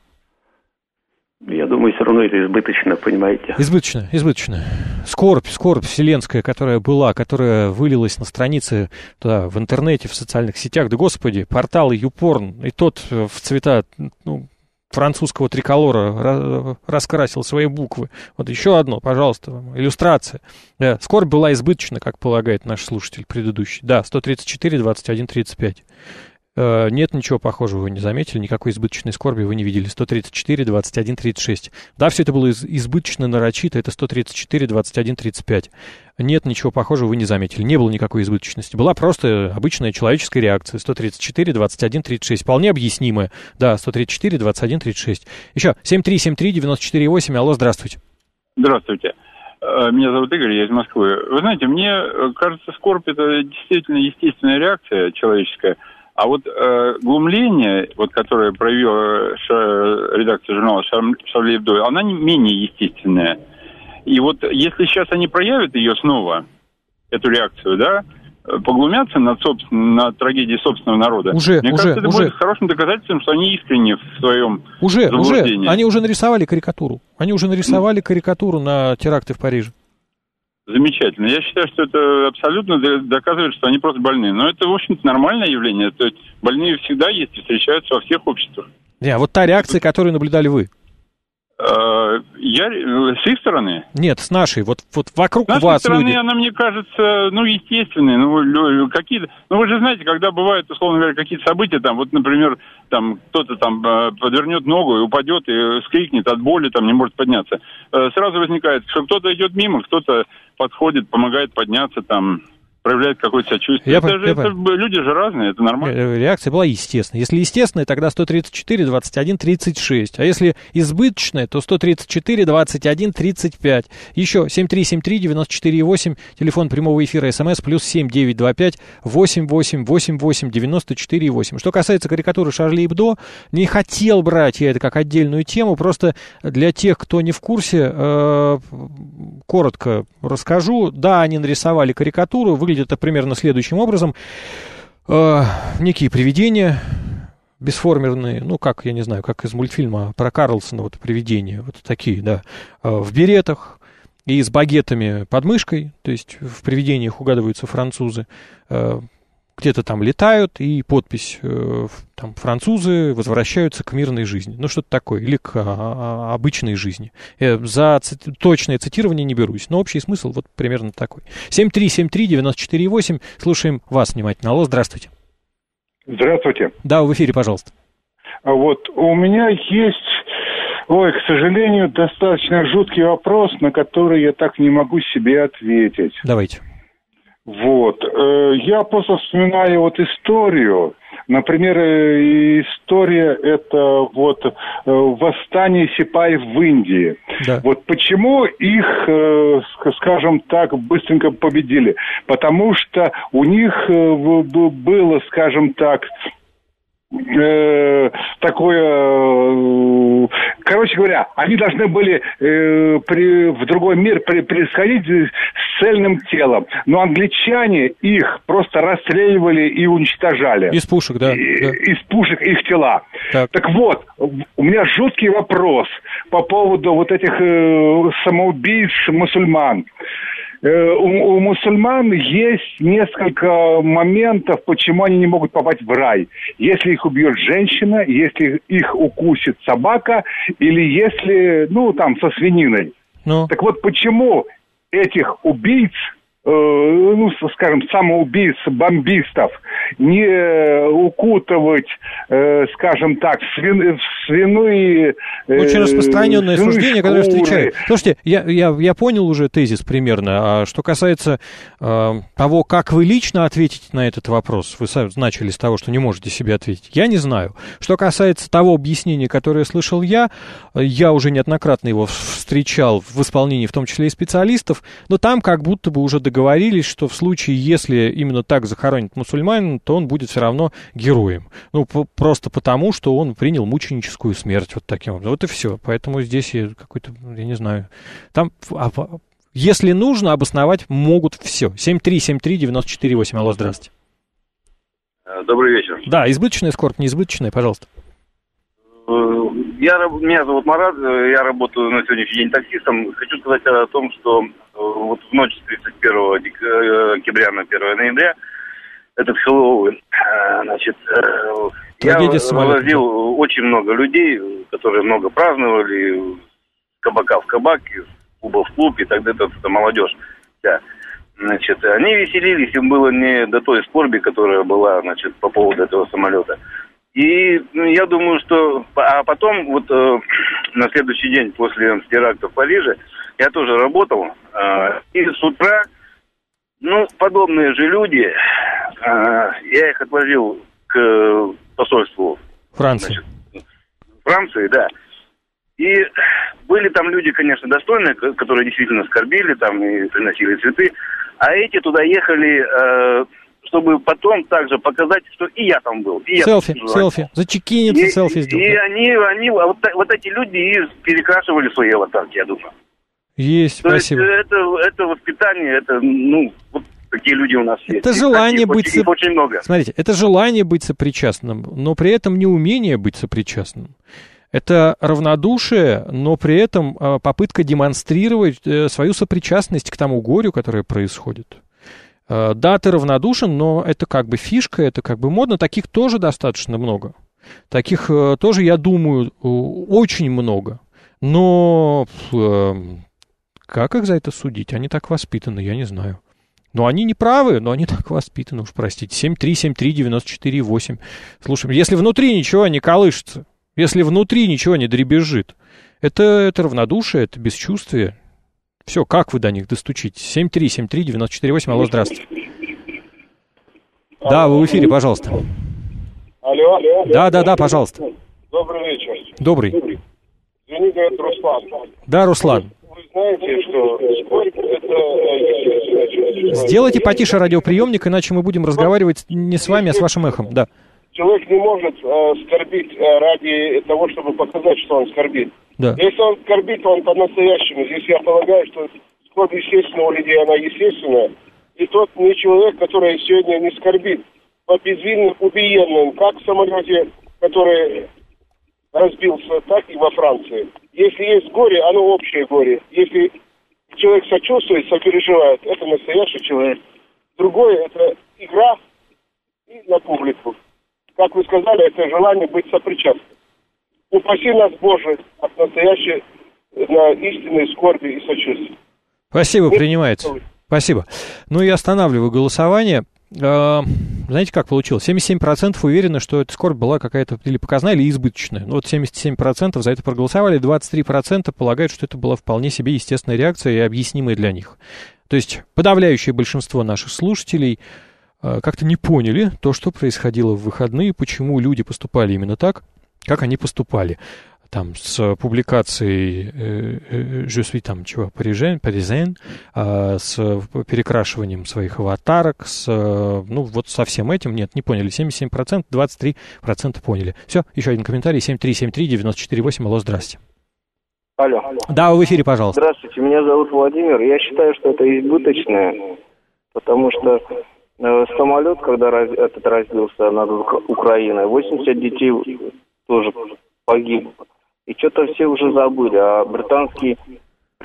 Я думаю, все равно это избыточно, понимаете? Избыточно, избыточно. Скорбь, скорбь вселенская, которая была, которая вылилась на страницы да, в интернете, в социальных сетях. Да, господи, порталы YouPorn, и тот в цвета... Ну, французского триколора раскрасил свои буквы. Вот еще одно, пожалуйста, иллюстрация. Да, скорбь была избыточна, как полагает наш слушатель предыдущий. Да, сто тридцать четыре двадцать один тридцать пять. Э, нет ничего похожего, вы не заметили, никакой избыточной скорби вы не видели. сто тридцать четыре двадцать один тридцать шесть. Да, все это было из- избыточно нарочито, это сто тридцать четыре двадцать один тридцать пять. Нет ничего похожего, вы не заметили. Не было никакой избыточности. Была просто обычная человеческая реакция. сто тридцать четыре двадцать один тридцать шесть. Вполне объяснимая. Да, сто тридцать четыре двадцать один тридцать шесть. Еще семь три семь три девяносто четыре восемь. Алло, здравствуйте. Здравствуйте. Меня зовут Игорь, я из Москвы. Вы знаете, мне кажется, скорбь – это действительно естественная реакция человеческая. А вот э, глумление, вот, которое проявила ша- редакция журнала «Шарли Эбдо», она не менее естественная. И вот если сейчас они проявят ее снова, эту реакцию, да, поглумятся над, собствен... над трагедией собственного народа, уже, мне уже, кажется, это уже. будет хорошим доказательством, что они искренне в своем уже, заблуждении. Уже, они уже нарисовали карикатуру. Они уже нарисовали карикатуру на теракты в Париже. Замечательно. Я считаю, что это абсолютно доказывает, что они просто больны. Но это, в общем-то, нормальное явление. То есть больные всегда есть и встречаются во всех обществах. Не, а вот та реакция, которую наблюдали вы. Я с их стороны? Нет, с нашей. Вот, вот вокруг с нашей вас стороны, люди. Она, мне кажется, ну, естественной. Ну, какие-то... ну, вы же знаете, когда бывают, условно говоря, какие-то события, там, вот, например, там, кто-то там подвернет ногу и упадет, и скрикнет от боли, там, не может подняться. Сразу возникает, что кто-то идет мимо, кто-то подходит, помогает подняться, там... проявляет какое-то сочувствие. Я это по- же, я это, по- люди же разные, это нормально. Реакция была естественная. Если естественная, тогда сто тридцать четыре двадцать один тридцать шесть. А если избыточная, то сто тридцать четыре двадцать один тридцать пять. Еще семь три семь три девяносто четыре восемь. Телефон прямого эфира СМС плюс семь девять два пять восемь восемь восемь восемь девяносто четыре восемь. Что касается карикатуры Шарли Эбдо, не хотел брать я это как отдельную тему. Просто для тех, кто не в курсе, э, коротко расскажу. Да, они нарисовали карикатуру. Выглядит это примерно следующим образом. Э, некие привидения бесформенные, ну, как, я не знаю, как из мультфильма про Карлсона, вот привидения, вот такие, да, э, в беретах и с багетами под мышкой, то есть в привидениях угадываются французы, э, где-то там летают, и подпись э, там, «Французы возвращаются к мирной жизни». Ну, что-то такое, или к а, а, обычной жизни. Э, за ци- точное цитирование не берусь, но общий смысл вот примерно такой. семь три семь три девяносто четыре восемь. Слушаем вас внимательно. Алло, здравствуйте. Здравствуйте. Да, в эфире, пожалуйста. Вот, у меня есть, ой, к сожалению, достаточно жуткий вопрос, на который я так не могу себе ответить. Давайте. Вот, э, я просто вспоминаю вот историю. Например, э, история это вот э, восстание сипаев в Индии. Да. Вот почему их, э, ск- скажем так, быстренько победили? Потому что у них э, в- б- было, скажем так, э, такое, э, короче говоря, они должны были э, при, в другой мир при, происходить с цельным телом, но англичане их просто расстреливали и уничтожали. Из пушек, да. И- да. Из пушек их тела. Так. Так вот, у меня жуткий вопрос по поводу вот этих э, самоубийц мусульман. у, у мусульман есть несколько моментов, почему они не могут попасть в рай. Если их убьет женщина, если их укусит собака, или если, ну, там, со свининой. Ну. Так вот, почему этих убийц, э, ну, скажем, самоубийц, бомбистов, не укутывать, э, скажем так, в, свин, в свиные... Э, Очень распространенное свиные суждение, которое шкуры. встречаю. Слушайте, я, я, я понял уже тезис примерно. А что касается э, того, как вы лично ответите на этот вопрос, вы начали с того, что не можете себе ответить, я не знаю. Что касается того объяснения, которое слышал я, я уже неоднократно его встречал в исполнении, в том числе и специалистов, но там как будто бы уже договорились, что в случае, если именно так захоронит мусульманин, то он будет все равно героем. Ну, по- просто потому, что он принял мученическую смерть вот таким образом. Вот и все. Поэтому здесь я какой-то, я не знаю, там, а, если нужно, обосновать могут все. семь три семь три девяносто четыре восемь. Алло, здравствуйте. Добрый вечер. Да, избыточная скорбь, неизбыточная, пожалуйста. Я, меня зовут Марат, я работаю на сегодняшний день таксистом. Хочу сказать о том, что вот в ночь с тридцать первого октября на первое ноября, это в Хэллоуин, значит, Трагедия я с самолетом. возил очень много людей, которые много праздновали, с кабака в кабак, из клуба в клуб, и тогда это, это молодежь вся. Значит, они веселились, им было не до той скорби, которая была, значит, по поводу этого самолета. И ну, я думаю, что... А потом, вот э, на следующий день после теракта в Париже, я тоже работал. Э, и с утра, ну, подобные же люди, э, я их отвозил к посольству Франции. Значит, Франции, да. И были там люди, конечно, достойные, которые действительно скорбили там и приносили цветы. А эти туда ехали... Э, чтобы потом также показать, что и я там был. И селфи, я селфи. Зачекиниться, и, селфи сделать. И они, они вот, вот эти люди и перекрашивали свои аватарки, я думаю. Есть, То спасибо. есть это, это воспитание, это, ну, вот такие люди у нас есть. Это желание таких, быть... Очень, их очень много. Смотрите, это желание быть сопричастным, но при этом неумение быть сопричастным. Это равнодушие, но при этом попытка демонстрировать свою сопричастность к тому горю, которое происходит. Да, ты равнодушен, но это как бы фишка, это как бы модно. Таких тоже достаточно много. Таких тоже, я думаю, очень много. Но как их за это судить? Они так воспитаны, я не знаю. Но они не правы, но они так воспитаны, уж простите. семь три семь три девяносто четыре восемь. Слушай, если внутри ничего не колышется, если внутри ничего не дребезжит, это, это равнодушие, это бесчувствие. Все, как вы до них достучитесь? семь три семь три девяносто четыре восемь. Алло, здравствуйте. Алло. Да, вы в эфире, пожалуйста. Алло, алло. Да, да, да, пожалуйста. Добрый вечер. Добрый. Извините, это Руслан. Да, Руслан. Вы знаете, что скорбь это... Сделайте потише радиоприемник, иначе мы будем разговаривать не с вами, а с вашим эхом. Да. Человек не может э, скорбить э, ради того, чтобы показать, что он скорбит. Да. Если он скорбит, он по-настоящему. Здесь я полагаю, что скорбь естественная у людей, она естественная. И тот не человек, который сегодня не скорбит по безвинным убиенным, как в самолете, который разбился, так и во Франции. Если есть горе, оно общее горе. Если человек сочувствует, сопереживает, это настоящий человек. Другое – это игра и на публику. Как вы сказали, это желание быть сопричастным. Упаси нас, Боже, от настоящей, на истинной скорби и сочувствия. Спасибо, принимается. Спасибо. Ну и останавливаю голосование. Знаете, как получилось? семьдесят семь процентов уверены, что эта скорбь была какая-то или показная, или избыточная. Ну вот семьдесят семь процентов за это проголосовали, двадцать три процента полагают, что это была вполне себе естественная реакция и объяснимая для них. То есть подавляющее большинство наших слушателей как-то не поняли то, что происходило в выходные, почему люди поступали именно так, как они поступали. Там с публикацией «Je suis там чего, парижен», «паризен», с перекрашиванием своих аватарок, с, ну вот со всем этим, нет, не поняли, семьдесят семь процентов, двадцать три процента поняли. Все, еще один комментарий, семь три семь три девяносто четыре восемь, алло, здрасте. Алло. Да, вы в эфире, пожалуйста. Здравствуйте, меня зовут Владимир, я считаю, что это избыточное, потому что э, самолет, когда раз, этот разбился над Украиной, восемьдесят детей тоже погибло. И что-то все уже забыли. А британский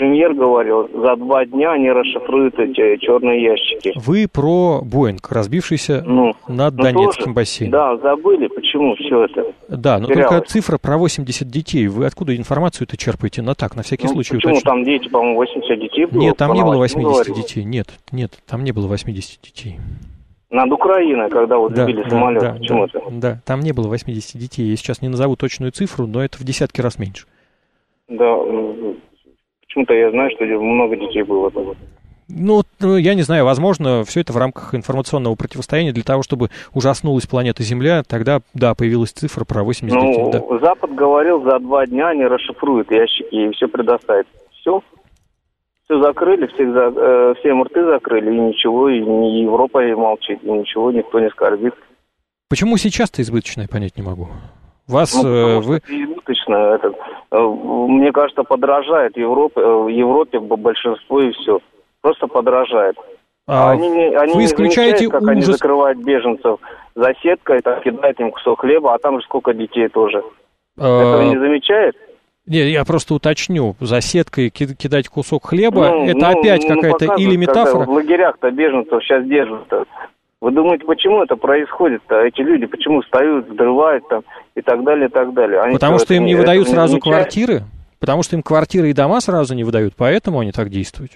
премьер говорил, за два дня они расшифруют эти черные ящики. Вы про Боинг, разбившийся ну, над ну Донецким тоже, бассейном. Да, забыли, почему все это Да, но терялось. только цифра про восемьдесят детей. Вы откуда информацию-то черпаете? На так, на всякий ну, случай почему уточню. там дети, по-моему, восемьдесят детей было? Нет, там не было восемьдесят говорили. детей. Нет, нет, там не было восемьдесят детей. Над Украиной, когда вот Да, сбили да, самолет, да, почему да, это? да, там не было восемьдесят детей. Я сейчас не назову точную цифру, но это в десятки раз меньше. Да, почему-то я знаю, что много детей было. Ну, я не знаю, возможно, все это в рамках информационного противостояния для того, чтобы ужаснулась планета Земля. Тогда, да, появилась цифра про восемьдесят ну, детей. Да. Запад говорил, за два дня они расшифруют ящики и все предоставят. Все. Все закрыли, всех за, э, всем рты закрыли, и ничего, и не Европа молчит, и ничего, никто не скорбит. Почему сейчас-то избыточно, я понять не могу. Вас, ну, э, вы... Это избыточно, это, э, мне кажется, подражает Европе, э, Европе большинство и все. Просто подражает. А они не, они вы не исключаете замечают, как ужас... они закрывают беженцев за сеткой, так кидают им кусок хлеба, а там же сколько детей тоже. А... Этого не замечает? Не, я просто уточню, за сеткой кидать кусок хлеба, ну, это ну, опять ну, какая-то или метафора? В лагерях-то беженцев сейчас держат-то. Вы думаете, почему это происходит-то? Эти люди почему встают, взрывают там и так далее, и так далее? Они Потому что, что им не выдают не сразу замечают? квартиры? Потому что им квартиры и дома сразу не выдают, поэтому они так действуют?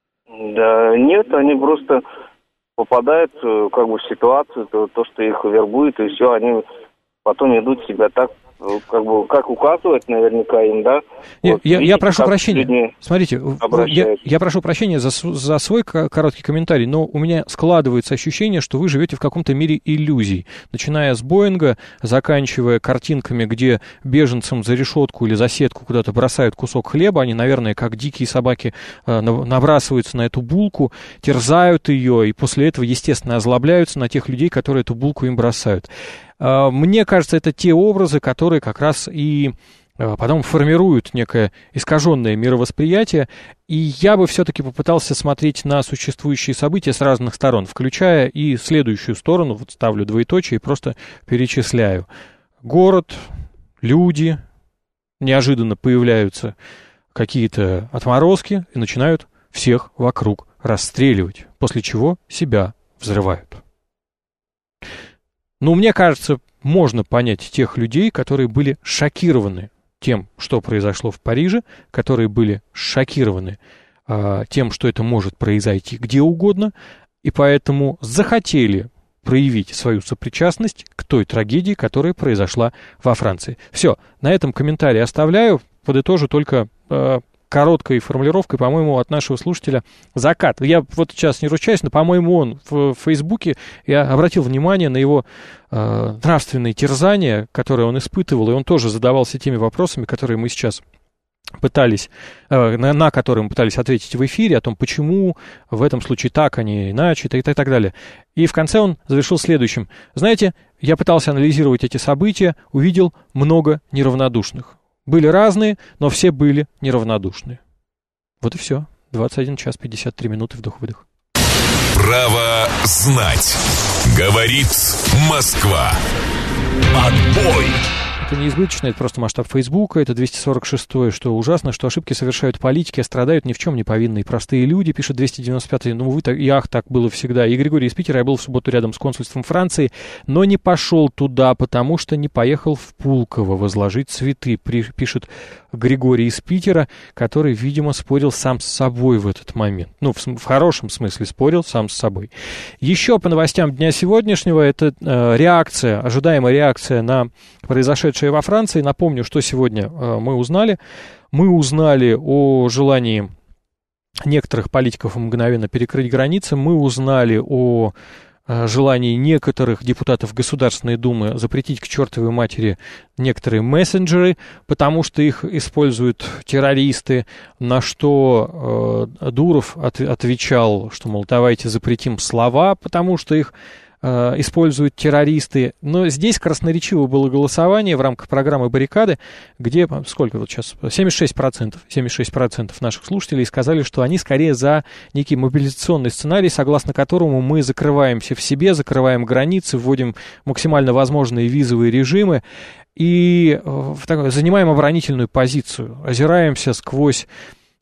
Да нет, они просто попадают как бы в ситуацию, то, то что их вербуют, и все, они потом идут себя так, как бы, как указывать наверняка им, да? Не, вот, я, видите, я прошу прощения, смотрите, я, я прошу прощения за, за свой короткий комментарий, но у меня складывается ощущение, что вы живете в каком-то мире иллюзий, начиная с Боинга, заканчивая картинками, где беженцам за решетку или за сетку куда-то бросают кусок хлеба, они, наверное, как дикие собаки набрасываются на эту булку, терзают ее, и после этого, естественно, озлобляются на тех людей, которые эту булку им бросают. Мне кажется, это те образы, которые как раз и потом формируют некое искаженное мировосприятие, и я бы все-таки попытался смотреть на существующие события с разных сторон, включая и следующую сторону, вот ставлю двоеточие и просто перечисляю. Город, люди, неожиданно появляются какие-то отморозки и начинают всех вокруг расстреливать, после чего себя взрывают. Ну, мне кажется, можно понять тех людей, которые были шокированы тем, что произошло в Париже, которые были шокированы а, тем, что это может произойти где угодно, и поэтому захотели проявить свою сопричастность к той трагедии, которая произошла во Франции. Все, на этом комментарий оставляю, подытожу только... А, короткой формулировкой, по-моему, от нашего слушателя «Закат». Я вот сейчас не ручаюсь, но, по-моему, он в Фейсбуке, я обратил внимание на его э, нравственные терзания, которые он испытывал, и он тоже задавался теми вопросами, которые мы сейчас пытались, э, на, на которые мы пытались ответить в эфире, о том, почему в этом случае так, а не иначе, и так, так далее. И в конце он завершил следующим. Знаете, я пытался анализировать эти события, увидел много неравнодушных. Были разные, но все были неравнодушны. Вот и все. двадцать один час пятьдесят три минуты, вдох-выдох. Право знать. Говорит Москва. Отбой. Это не избыточно, это просто масштаб Фейсбука, это двести сорок шестое, что ужасно, что ошибки совершают политики, а страдают ни в чем не повинные простые люди, пишет двести девяносто пятый, ну вы так, и ах, так было всегда. И Григорий из Питера, я был в субботу рядом с консульством Франции, но не пошел туда, потому что не поехал в Пулково возложить цветы, пишет Григорий из Питера, который, видимо, спорил сам с собой в этот момент. Ну, в, в хорошем смысле спорил сам с собой. Еще по новостям дня сегодняшнего, это э, реакция, ожидаемая реакция на произошедшее во Франции. Напомню, что сегодня э, мы узнали. Мы узнали о желании некоторых политиков мгновенно перекрыть границы. Мы узнали о э, желании некоторых депутатов Государственной Думы запретить к чертовой матери некоторые мессенджеры, потому что их используют террористы, на что э, Дуров от, отвечал, что, мол, давайте запретим слова, потому что их используют террористы. Но здесь красноречиво было голосование в рамках программы «Баррикады», где, сколько вот сейчас, семьдесят шесть процентов, семьдесят шесть процентов наших слушателей сказали, что они скорее за некий мобилизационный сценарий, согласно которому мы закрываемся в себе, закрываем границы, вводим максимально возможные визовые режимы и занимаем оборонительную позицию, озираемся сквозь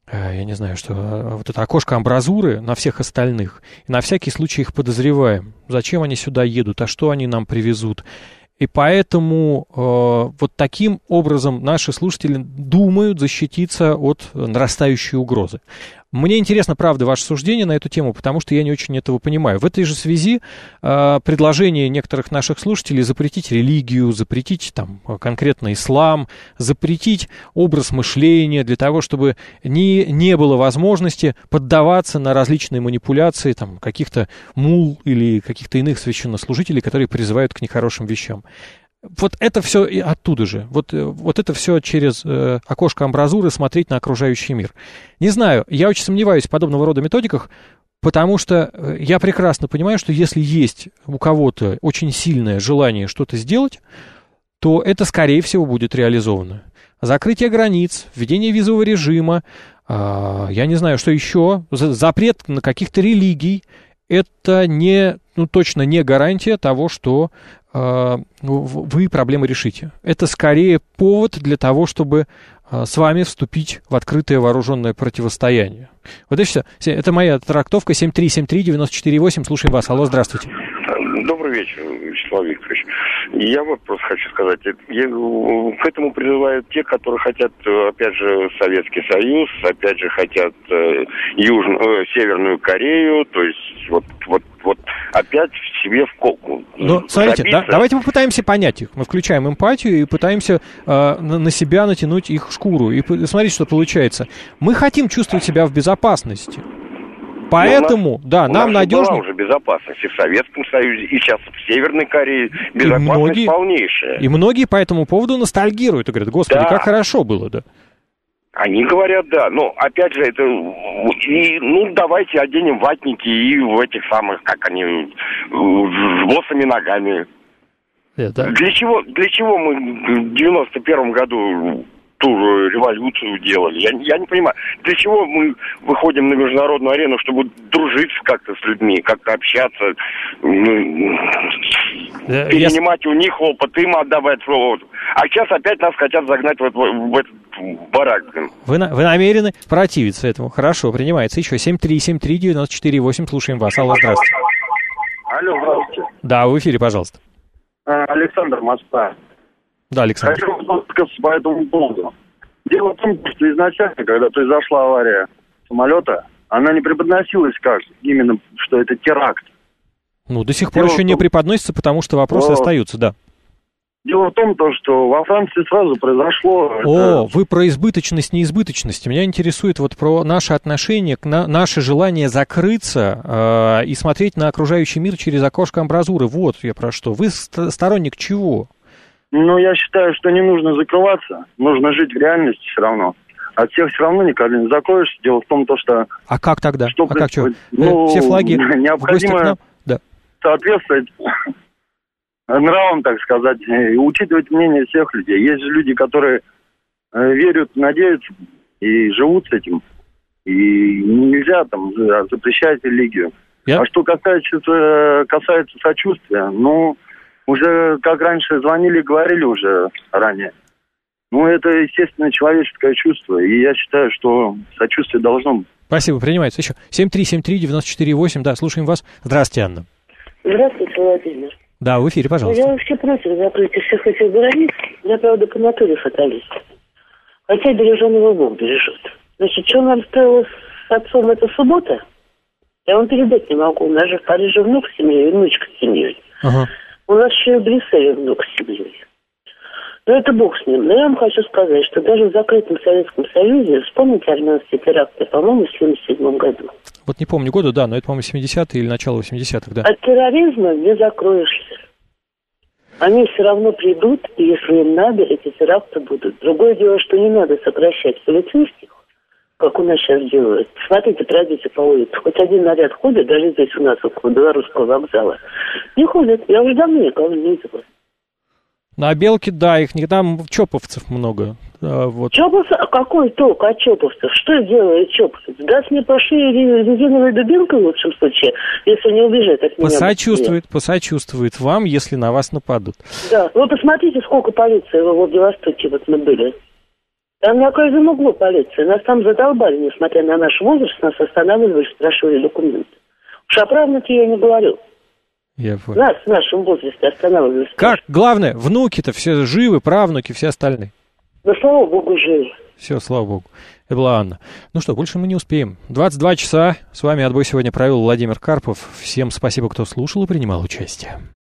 я не знаю, что вот это окошко амбразуры на всех остальных, и на всякий случай их подозреваем. Зачем они сюда едут, а что они нам привезут? И поэтому э, вот таким образом наши слушатели думают защититься от нарастающей угрозы. Мне интересно, правда, ваше суждение на эту тему, потому что я не очень этого понимаю. В этой же связи э, предложение некоторых наших слушателей запретить религию, запретить там конкретно ислам, запретить образ мышления для того, чтобы не, не было возможности поддаваться на различные манипуляции там, каких-то мул или каких-то иных священнослужителей, которые призывают к нехорошим вещам. Вот это все оттуда же. Вот, вот это все через э, окошко амбразуры смотреть на окружающий мир. Не знаю, я очень сомневаюсь в подобного рода методиках, потому что я прекрасно понимаю, что если есть у кого-то очень сильное желание что-то сделать, то это, скорее всего, будет реализовано. Закрытие границ, введение визового режима, э, я не знаю, что еще, запрет на каких-то религий, это не, ну, точно не гарантия того, что э, вы проблемы решите. Это скорее повод для того, чтобы э, с вами вступить в открытое вооруженное противостояние. Вот и все. Это моя трактовка. семь три семь три девять четыре восемь. Слушаем вас. Алло, здравствуйте. Добрый вечер, Вячеслав Викторович. Я вот просто хочу сказать, я, к этому призывают те, которые хотят, опять же, Советский Союз, опять же, хотят э, Южную, э, Северную Корею, то есть вот, вот, вот опять себе в колку. Ну, смотрите, да, давайте попытаемся понять их. Мы включаем эмпатию и пытаемся э, на, на себя натянуть их шкуру. И смотрите, что получается. Мы хотим чувствовать себя в безопасности. Поэтому, нас, да, нам надежно... Была уже безопасность и в Советском Союзе, и сейчас в Северной Корее. Безопасность и многие, полнейшая. И многие по этому поводу ностальгируют и говорят, господи, да. Как хорошо было, да. Они говорят, да, но опять же, это... И, ну, давайте оденем ватники и в этих самых, как они, с босыми ногами. Это... Для чего, для чего мы в девяносто первом году... ту революцию делали. Я, я не понимаю, для чего мы выходим на международную арену, чтобы дружить как-то с людьми, как-то общаться, да, перенимать я... у них опыт, им отдавать свой опыт. А сейчас опять нас хотят загнать в, в, в этот барак. Вы, вы намерены противиться этому? Хорошо, принимается. Еще семь три семь три девять четыре восемь. Слушаем вас. Алло, здравствуйте. Алло, здравствуйте. Да, в эфире, пожалуйста. Александр, Москва. Да, Александр. Хочу высказаться по этому поводу. Дело в том, что изначально, когда произошла авария самолета, она не преподносилась как именно, что это теракт. Ну, до сих пор Дело еще том... не преподносится, потому что вопросы О... остаются, да. Дело в том, что во Франции сразу произошло... О, это... вы про избыточность, неизбыточность. Меня интересует вот про наше отношение, на, наше желание закрыться э, и смотреть на окружающий мир через окошко амбразуры. Вот я про что. Вы ст- сторонник чего? Ну, я считаю, что не нужно закрываться, нужно жить в реальности все равно. От всех все равно никогда не закроешься. Дело в том, то, что... А как тогда? Что, а как что? Ну, все флаги необходимо да. соответствовать нравам, так сказать, и учитывать мнение всех людей. Есть же люди, которые верят, надеются и живут с этим. И нельзя там запрещать религию. Я... А что касается, касается сочувствия, ну... Уже, как раньше звонили, говорили уже ранее. Ну, это, естественно, человеческое чувство. И я считаю, что сочувствие должно быть. Спасибо, принимается. Еще семь три семь три девять четыре восемь. Да, слушаем вас. Здравствуйте, Анна. Здравствуйте, Владимир. Да, в эфире, пожалуйста. Я вообще против закрытия всех этих границ. Я, правда, по натуре фаталист. Хотя береженого Бог бережет. Значит, что нам стало с отцом эта суббота? Я вам передать не могу. У нас же в Париже внук с семьей, внучка с семьей. Ага. У нас еще и в Брюсселе внук с семьей. Но это бог с ним. Но я вам хочу сказать, что даже в закрытом Советском Союзе, вспомните армянские теракты, по-моему, в семьдесят седьмом году. Вот не помню года, да, но это, по-моему, семидесятые или начало восьмидесятых, да. От терроризма не закроешься. Они все равно придут, и если им надо, эти теракты будут. Другое дело, что не надо сокращать полицейских, как у нас сейчас делают. Смотрите, пройдите по улице. Хоть один наряд ходит, даже здесь у нас, около Белорусского вокзала. Не ходят. Я уже давно никого не видела. На Белке, да, их не там чоповцев много. А, вот. Чоповцев? А какой толк от чоповцев? Что делает чоповцев? Даст мне по шее резиновой дубинкой в лучшем случае, если не убежит от меня. Посочувствует, посочувствует вам, если на вас нападут. Да. Вы посмотрите, сколько полиции во Владивостоке вот мы были. Там на каждом углу полиция. Нас там задолбали, несмотря на наш возраст, нас останавливали, спрашивали документы. Уж о правнуке я не говорю. Я понял. Нас в нашем возрасте останавливали. Как? Главное, внуки-то все живы, правнуки, все остальные. Да слава богу, живы. Все, слава богу. Это была Анна. Ну что, больше мы не успеем. двадцать два часа. С вами «Отбой» сегодня провел Владимир Карпов. Всем спасибо, кто слушал и принимал участие.